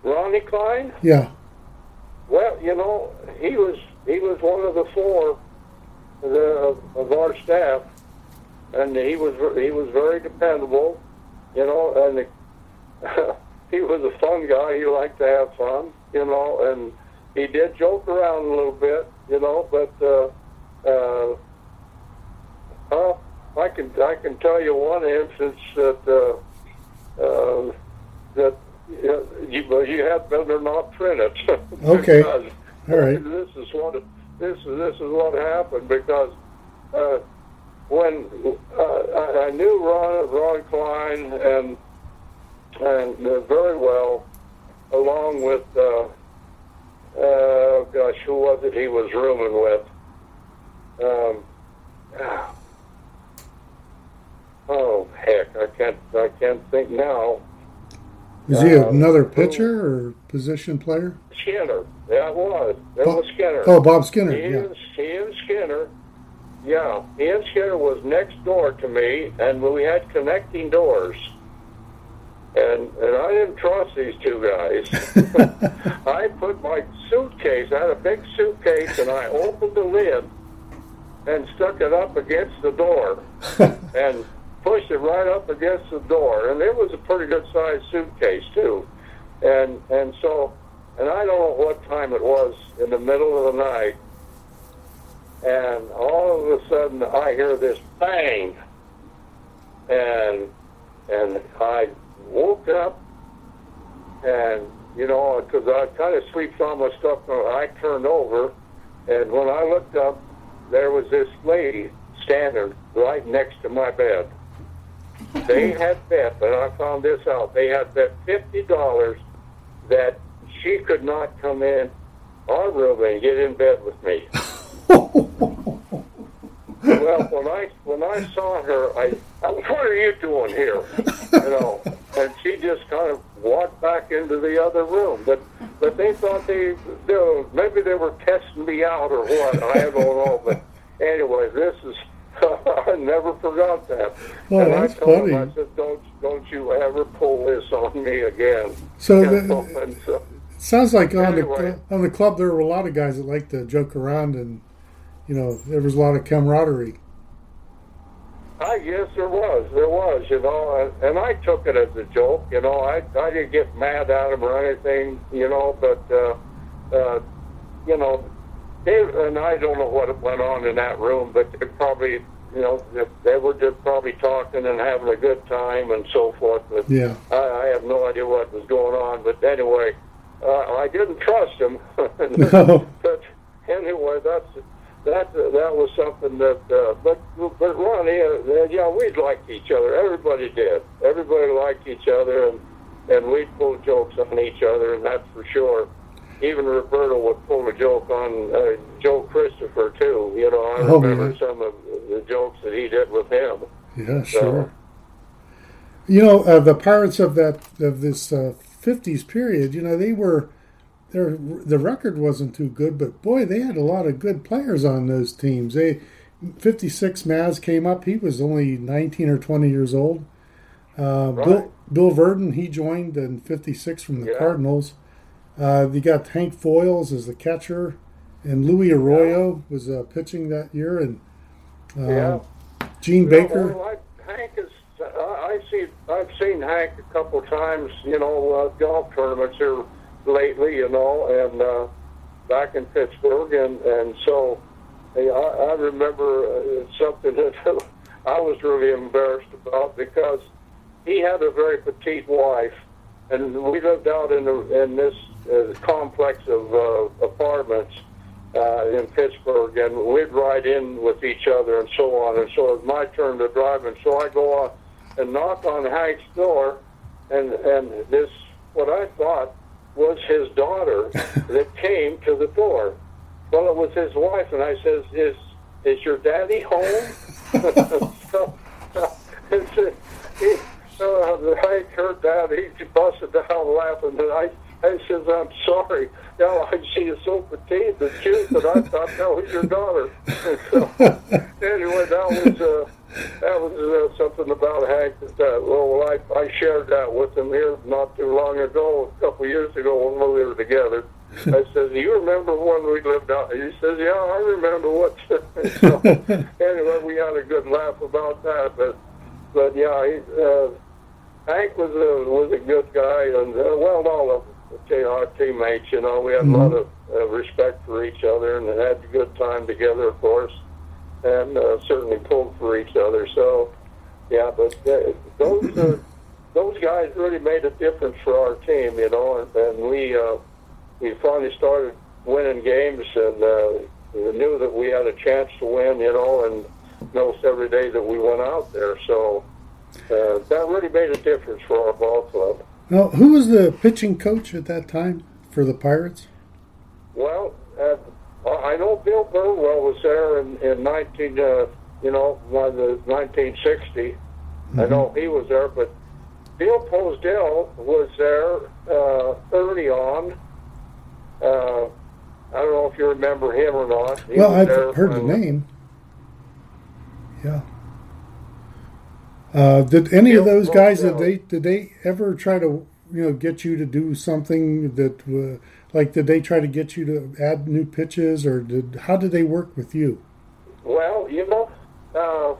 S1: Ronnie Klein?
S2: Yeah.
S1: Well, you know, he was he was one of the four the, of our staff, and he was he was very dependable, you know, and the, he was a fun guy. He liked to have fun, you know, and he did joke around a little bit, you know, but uh, uh, uh, I can I can tell you one instance that uh, uh, that you you, you had better not print it.
S2: Okay. All right.
S1: This is what this is this is what happened because uh, when uh, I, I knew Ron Ron Klein and and uh, very well, along with uh, uh, gosh, who was it he was rooming with? Um, oh heck, I can't I can't think now.
S2: Is he
S1: uh,
S2: another pitcher or position player?
S1: Skinner. Yeah, it was. It
S2: Bob,
S1: was Skinner.
S2: Oh, Bob Skinner.
S1: He,
S2: Yeah.
S1: and, he and Skinner. Yeah, he and Skinner was next door to me, and we had connecting doors. And and I didn't trust these two guys. I put my suitcase, I had a big suitcase, and I opened the lid and stuck it up against the door and pushed it right up against the door. And it was a pretty good-sized suitcase, too. And and so, and I don't know what time it was in the middle of the night, and all of a sudden I hear this bang, and and I woke up, and you know, because I kind of sleeps on my stuff, I turned over, and when I looked up, there was this lady standing right next to my bed. They had bet, and I found this out, they had bet fifty dollars that she could not come in our room and get in bed with me. Well, when I when I saw her, I, I what are you doing here? You know, and she just kind of walked back into the other room. But but they thought they, you know, maybe they were testing me out or what. I don't know. But anyway, this is I never forgot that.
S2: Well,
S1: and
S2: that's
S1: I told
S2: funny.
S1: him, I said, don't don't you ever pull this on me again.
S2: So,
S1: You
S2: the,
S1: know, and so
S2: it sounds like on
S1: Anyway.
S2: the on the club there were a lot of guys that liked to joke around, and you know there was a lot of camaraderie.
S1: I guess there was, there was, you know, and, and I took it as a joke, you know. I I didn't get mad at him or anything, you know, but uh, uh, you know, they, and I don't know what went on in that room, but they probably, you know, they were just probably talking and having a good time and so forth. But
S2: Yeah.
S1: I, I have no idea what was going on. But anyway, uh, I didn't trust him.
S2: No.
S1: But anyway, that's. That uh, that was something that, uh, but but Ronnie, uh, yeah, we liked each other. Everybody did. Everybody liked each other, and and we'd pull jokes on each other, and that's for sure. Even Roberto would pull a joke on uh, Joe Christopher too. You know, I
S2: Oh,
S1: remember
S2: yeah.
S1: some of the jokes that he did with him.
S2: Yeah,
S1: So,
S2: sure. You know, uh, the Pirates of that of this uh, fifties period, you know, they were their the record wasn't too good, but boy, they had a lot of good players on those teams. They fifty-six Maz came up; he was only nineteen or twenty years old. Uh,
S1: Right.
S2: Bill Bill Verdon, he joined in fifty-six from the
S1: Yeah.
S2: Cardinals. Uh, you got Hank Foyles as the catcher, and Louis Arroyo was uh, pitching that year, and uh,
S1: Yeah.
S2: Gene
S1: You
S2: Baker.
S1: know, well, I, Hank is. Uh, I see. I've seen Hank a couple times. You know, uh, golf tournaments here lately. You know, and uh, back in Pittsburgh, and and so hey, I, I remember uh, something that I was really embarrassed about because he had a very petite wife, and we lived out in a, in this uh, complex of uh, apartments. Uh, in Pittsburgh, and we'd ride in with each other and so on. And so it was my turn to drive, and so I go on and knock on Hank's door, and and this, what I thought was his daughter that came to the door. Well, it was his wife, and I says, is is your daddy home? so, and so he, uh, Hank heard that, he busted out laughing, and I I says, I'm sorry. No, I see you so fatigued and cute, but I thought that was your daughter. And so, anyway, that was uh, that was uh, something about Hank that, uh, well, I, I shared that with him here not too long ago, a couple of years ago when we were together. I says, do you remember when we lived out? He says, yeah, I remember what. So, anyway, we had a good laugh about that. But, but yeah, he, uh, Hank was a was a good guy, and uh, well, all of our teammates, you know, we had mm-hmm. a lot of uh, respect for each other, and had a good time together, of course, and uh, certainly pulled for each other. So, yeah, but uh, those uh, those guys really made a difference for our team, you know, and, and we uh, we finally started winning games, and uh, we knew that we had a chance to win, you know, and most every day that we went out there. So uh, that really made a difference for our ball club.
S2: Now, who was the pitching coach at that time for the Pirates?
S1: Well, uh, I know Bill Burwell was there in, in nineteen, uh, you know, the nineteen sixty. Mm-hmm. I know he was there, but Bill Posdell was there uh, early on. Uh, I don't know if you remember him or not. He
S2: well, I've heard when, the name. Yeah. Uh, did any Bill of those guys did they did they ever try to you know get you to do something that uh, like did they try to get you to add new pitches, or did how did they work with you?
S1: Well, you know, uh,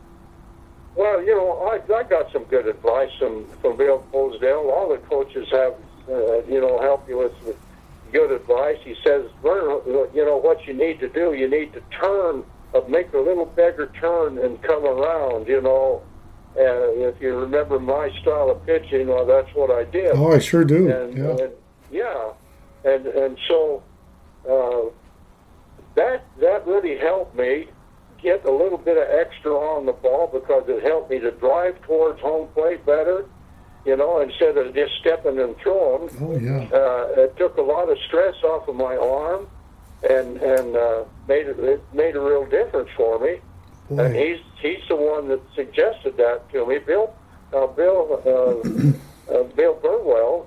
S1: well you know I I got some good advice from from Bill Posdell. All the coaches have uh, you know help you with, with good advice. He says, you know what you need to do. You need to turn, uh, make a little bigger turn and come around. You know. And if you remember my style of pitching, well, that's what I did.
S2: Oh, I sure do.
S1: And,
S2: yeah.
S1: And, yeah. And and so uh, that that really helped me get a little bit of extra on the ball, because it helped me to drive towards home plate better, you know, instead of just stepping and throwing.
S2: Oh, yeah.
S1: Uh, it took a lot of stress off of my arm, and and uh, made it, it made a real difference for me. Boy. And he's he's the one that suggested that to me. Bill uh, Bill uh, uh, Bill Burwell.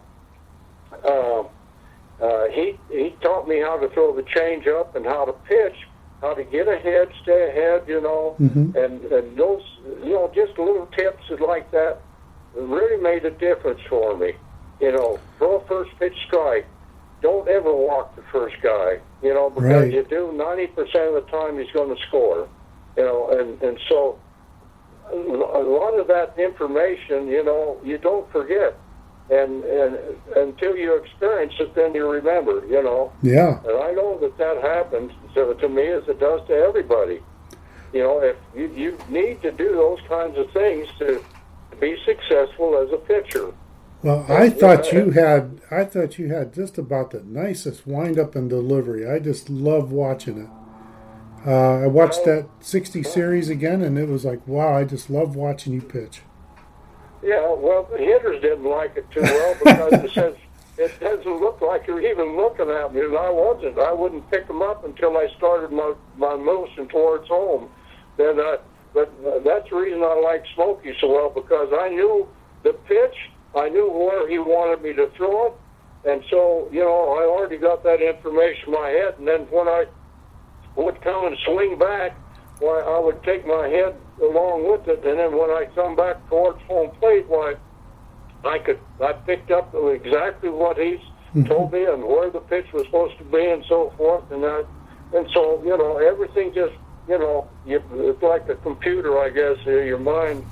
S1: Uh, uh, he he taught me how to throw the change up and how to pitch, how to get ahead, stay ahead, you know,
S2: mm-hmm.
S1: and and those you know just little tips like that really made a difference for me. You know, throw a first pitch strike. Don't ever walk the first guy. You know, because
S2: right.
S1: you do ninety percent of the time he's going to score. You know, and, and so a lot of that information, you know, you don't forget. And, and until you experience it, then you remember, you know.
S2: Yeah.
S1: And I know that that happens to, to me as it does to everybody. You know, if you, you need to do those kinds of things to, to be successful as a pitcher.
S2: Well, I and, thought you, know, you had I thought you had just about the nicest wind-up and delivery. I just love watching it. Uh, I watched that sixty series again, and it was like, wow, I just love watching you pitch.
S1: Yeah, well, the hitters didn't like it too well, because it says it doesn't look like you're even looking at me, and I wasn't. I wouldn't pick them up until I started my, my motion towards home. Then, I, but uh, that's the reason I like Smokey so well, because I knew the pitch, I knew where he wanted me to throw it, and so, you know, I already got that information in my head, and then when I would come and swing back, why I would take my head along with it, and then when I come back towards home plate, why I could I picked up exactly what he's mm-hmm. told me and where the pitch was supposed to be and so forth, and that, and so you know everything just you know you, it's like a computer, I guess. Your mind,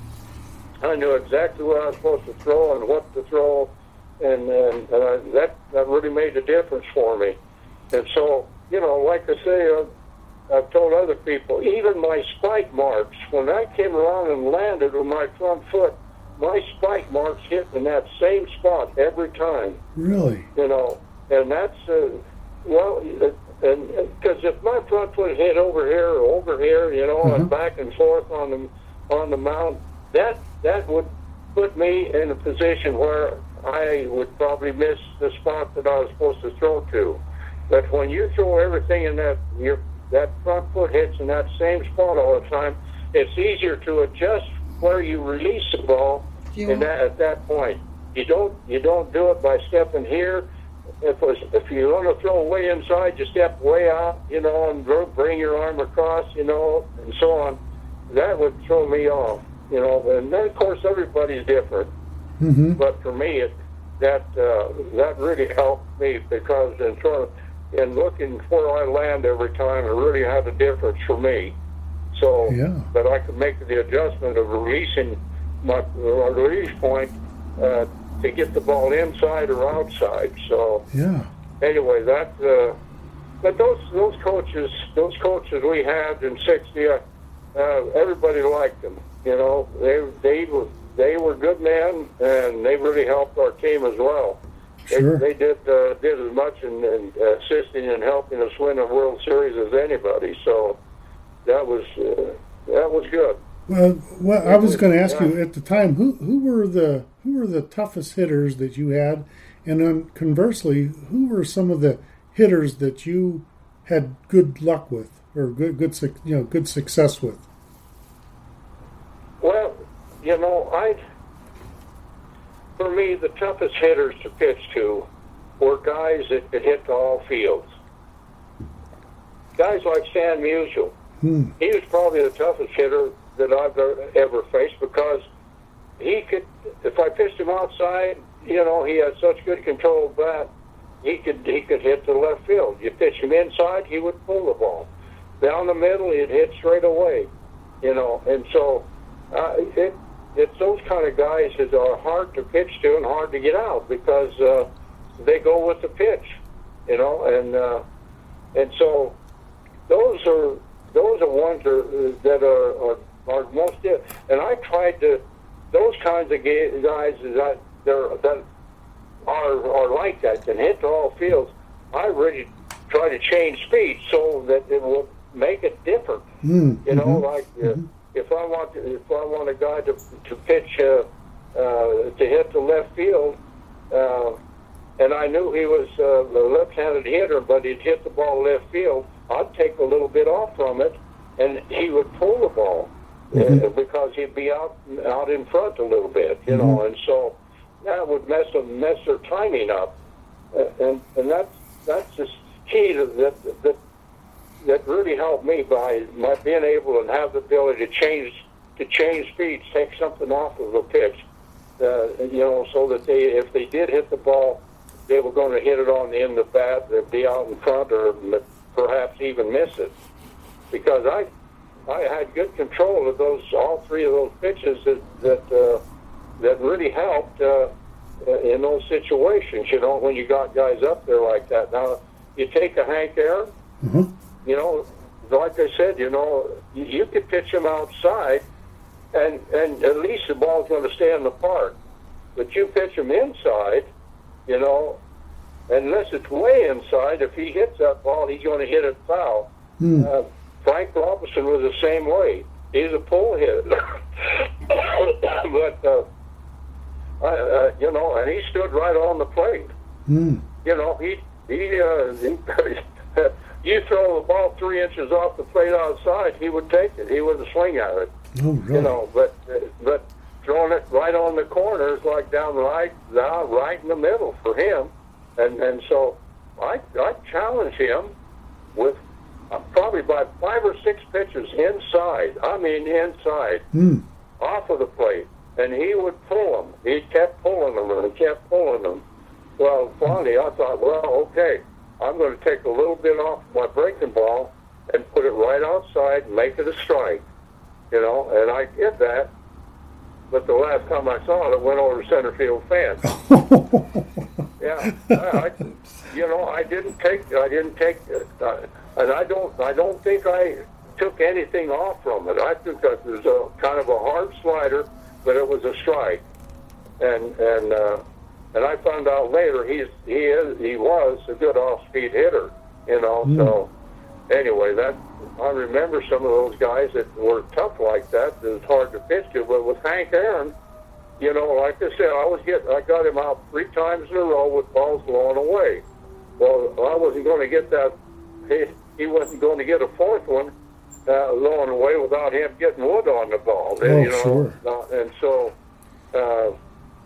S1: I knew exactly what I was supposed to throw and what to throw, and and, and I, that that really made a difference for me, and so you know like I say. Uh, I've told other people, even my spike marks, when I came around and landed with my front foot, my spike marks hit in that same spot every time.
S2: Really?
S1: You know, and that's, uh, well, and because if my front foot hit over here or over here, you know, mm-hmm. and back and forth on the, on the mound, that, that would put me in a position where I would probably miss the spot that I was supposed to throw to. But when you throw everything in that, you're that front foot hits in that same spot all the time, it's easier to adjust where you release the ball in that, at that point. You don't you don't do it by stepping here if was, if you want to throw way inside, you step way out, you know, and bring your arm across, you know, and so on. That would throw me off, you know. And then, of course, everybody's different.
S2: Mm-hmm.
S1: But for me, it, that uh, that really helped me because in trying, in looking where I land every time, it really had a difference for me. So
S2: yeah.
S1: that I could make the adjustment of releasing my, my release point uh, to get the ball inside or outside. So
S2: yeah.
S1: Anyway, that. Uh, but those those coaches, those coaches we had in sixty, uh, uh, everybody liked them. You know, they they were they were good men, and they really helped our team as well.
S2: Sure.
S1: They, they did uh, did as much in, in assisting and helping us win a World Series as anybody. So that was uh, that was good.
S2: Well, well, I was going to ask
S1: yeah.
S2: you at the time who who were the who were the toughest hitters that you had, and then conversely, who were some of the hitters that you had good luck with or good good you know good success with?
S1: Well, you know, I for me the toughest hitters to pitch to were guys that could hit to all fields. Guys like Stan Musial.
S2: Hmm.
S1: He was probably the toughest hitter that I've ever faced because he could, if I pitched him outside, you know, he had such good control of that, he could he could hit to left field. You pitch him inside, he would pull the ball. Down the middle, he'd hit straight away, you know. And so uh, it it's those kind of guys that are hard to pitch to and hard to get out because uh, they go with the pitch, you know. And uh, and so those are those are ones are, that are, are are most, and I tried to, those kinds of guys that they're, that are are like that, can hit to all fields. I really try to change speed so that it will make it different.
S2: Mm-hmm.
S1: You know, like uh,
S2: mm-hmm.
S1: if I want to, if I want a guy to to pitch uh, uh, to hit to left field, uh, and I knew he was uh, a left-handed hitter, but he'd hit the ball left field, I'd take a little bit off from it, and he would pull the ball.
S2: Mm-hmm.
S1: Uh, because he'd be out out in front a little bit, you
S2: mm-hmm.
S1: know, and so that would mess them, mess their timing up, uh, and and that's that's the key to that that that really helped me by my being able and have the ability to change to change speeds, take something off of a pitch, uh, you know, so that they if they did hit the ball, they were going to hit it on the end of the bat, they'd be out in front, or perhaps even miss it, because I. I had good control of those, all three of those pitches that that uh, that really helped uh, in those situations. You know, when you got guys up there like that. Now, you take a Hank Aaron.
S2: Mm-hmm.
S1: You know, like I said, you know, you, you could pitch him outside, and and at least the ball's going to stay in the park. But you pitch him inside, you know, unless it's way inside, if he hits that ball, he's going to hit it foul.
S2: Mm.
S1: Uh, Frank Robinson was the same way. He's a pull hitter. but, uh, I, uh, you know, and he stood right on the plate.
S2: Mm.
S1: You know, he, he, uh, he you throw the ball three inches off the plate outside, he would take it. He wouldn't swing at it.
S2: Oh, really?
S1: You know, but, uh, but throwing it right on the corners, like down right, down right in the middle for him. And, and so I, I challenge him with, Uh, probably by five or six pitches inside, I mean inside,
S2: mm.
S1: off of the plate, and he would pull them. He kept pulling them, and he kept pulling them. Well, finally, I thought, well, okay, I'm going to take a little bit off my breaking ball and put it right outside and make it a strike, you know, and I did that. But the last time I saw it, it went over the center field fence. yeah, I, I, you know, I didn't take, I didn't take, uh, and I don't, I don't think I took anything off from it. I think that it was a kind of a hard slider, but it was a strike, and and uh, and I found out later he's he is he was a good off-speed hitter, you know. Mm. So anyway, that I remember some of those guys that were tough like that. It was hard to pitch to, but with Hank Aaron, you know, like I said, I was get I got him out three times in a row with balls blowing away. Well, I wasn't going to get that. He, he wasn't going to get a fourth one uh, blowing away without him getting wood on the ball.
S2: Oh,
S1: you know?
S2: sure.
S1: Uh, and so, uh,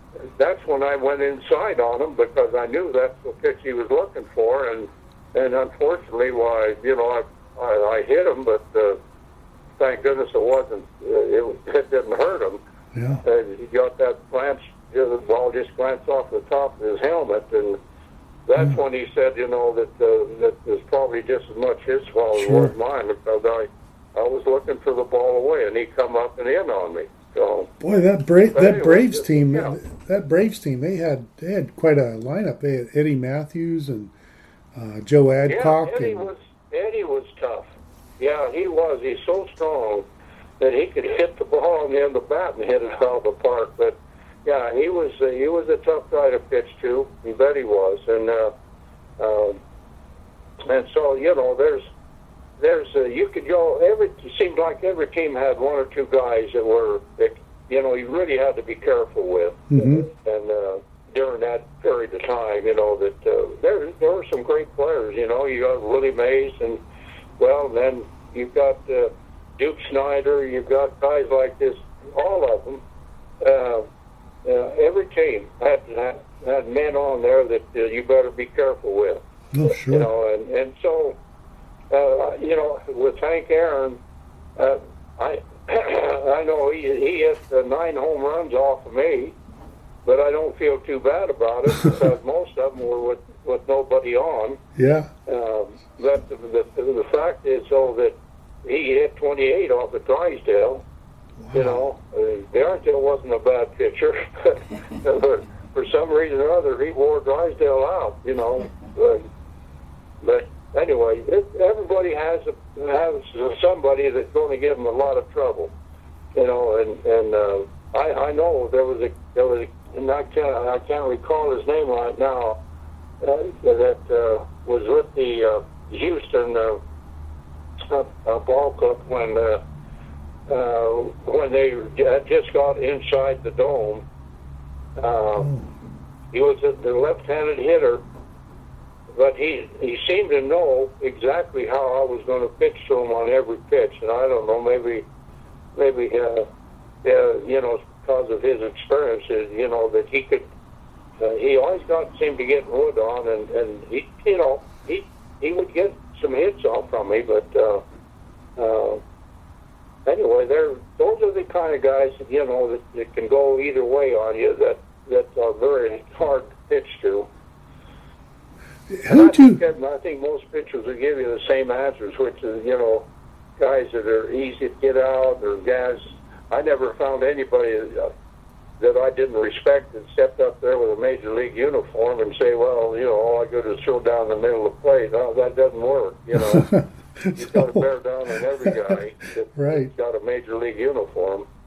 S1: that's when I went inside on him because I knew that's the pitch he was looking for, and and unfortunately, why you know I I, I hit him, but uh, thank goodness it wasn't uh, it, it didn't hurt him.
S2: Yeah.
S1: And he got that glance, the ball just glanced off the top of his helmet, and that's mm. when he said, you know, that uh, that was probably just as much his fault sure. as it was mine because I I was looking for the ball away, and he come up and in on me. So,
S2: boy, that Bra- that
S1: anyway,
S2: Braves
S1: just,
S2: team,
S1: yeah.
S2: that Braves team, they had they had quite a lineup. They had Eddie Matthews and uh, Joe Adcock.
S1: Yeah, Eddie
S2: and,
S1: was Eddie was tough. Yeah, he was. He's so strong that he could hit the ball on the end of the bat and hit it out of the park. But yeah, he was uh, he was a tough guy to pitch to. You bet he was. And uh, um, and so you know, there's. There's uh, you could go every. It seemed like every team had one or two guys that were that you know you really had to be careful with.
S2: Mm-hmm.
S1: And uh, during that period of time, you know that uh, there there were some great players. You know, you got Willie Mays, and well, then you've got uh, Duke Snyder. You've got guys like this. All of them. Uh, uh, every team had, had had men on there that uh, you better be careful with.
S2: Oh, sure.
S1: You know, and and so. Uh, you know, with Hank Aaron, uh, I I know he he hit uh, nine home runs off of me, but I don't feel too bad about it because most of them were with, with nobody on.
S2: Yeah.
S1: Um, but the, the the fact is, though, that he hit twenty-eight off of Drysdale. Wow. You know, uh, Darrington wasn't a bad pitcher, but for some reason or other, he wore Drysdale out. You know, uh, but. Anyway, it, everybody has a, has somebody that's going to give them a lot of trouble, you know. And and uh, I I know there was a there was a, and I can't I can't recall his name right now uh, that uh, was with the uh, Houston uh, uh, ball club when uh, uh, when they just got inside the dome. Uh, he was a, the left-handed hitter. But he he seemed to know exactly how I was going to pitch to him on every pitch, and I don't know, maybe maybe uh, uh, you know, because of his experiences, you know, that he could. Uh, he always got seemed to get wood on, and, and he you know he he would get some hits off from me, but uh, uh, anyway, they're those are the kind of guys you know that, that can go either way on you. That that are very hard to pitch to. And I, think that, I think most pitchers will give you the same answers, which is, you know, guys that are easy to get out, or guys. I never found anybody uh, that I didn't respect that stepped up there with a major league uniform and say, well, you know, all I got to throw down the middle of the plate. No, that doesn't work, you know. You've got to bear down on every guy that's
S2: right.
S1: got a major league uniform.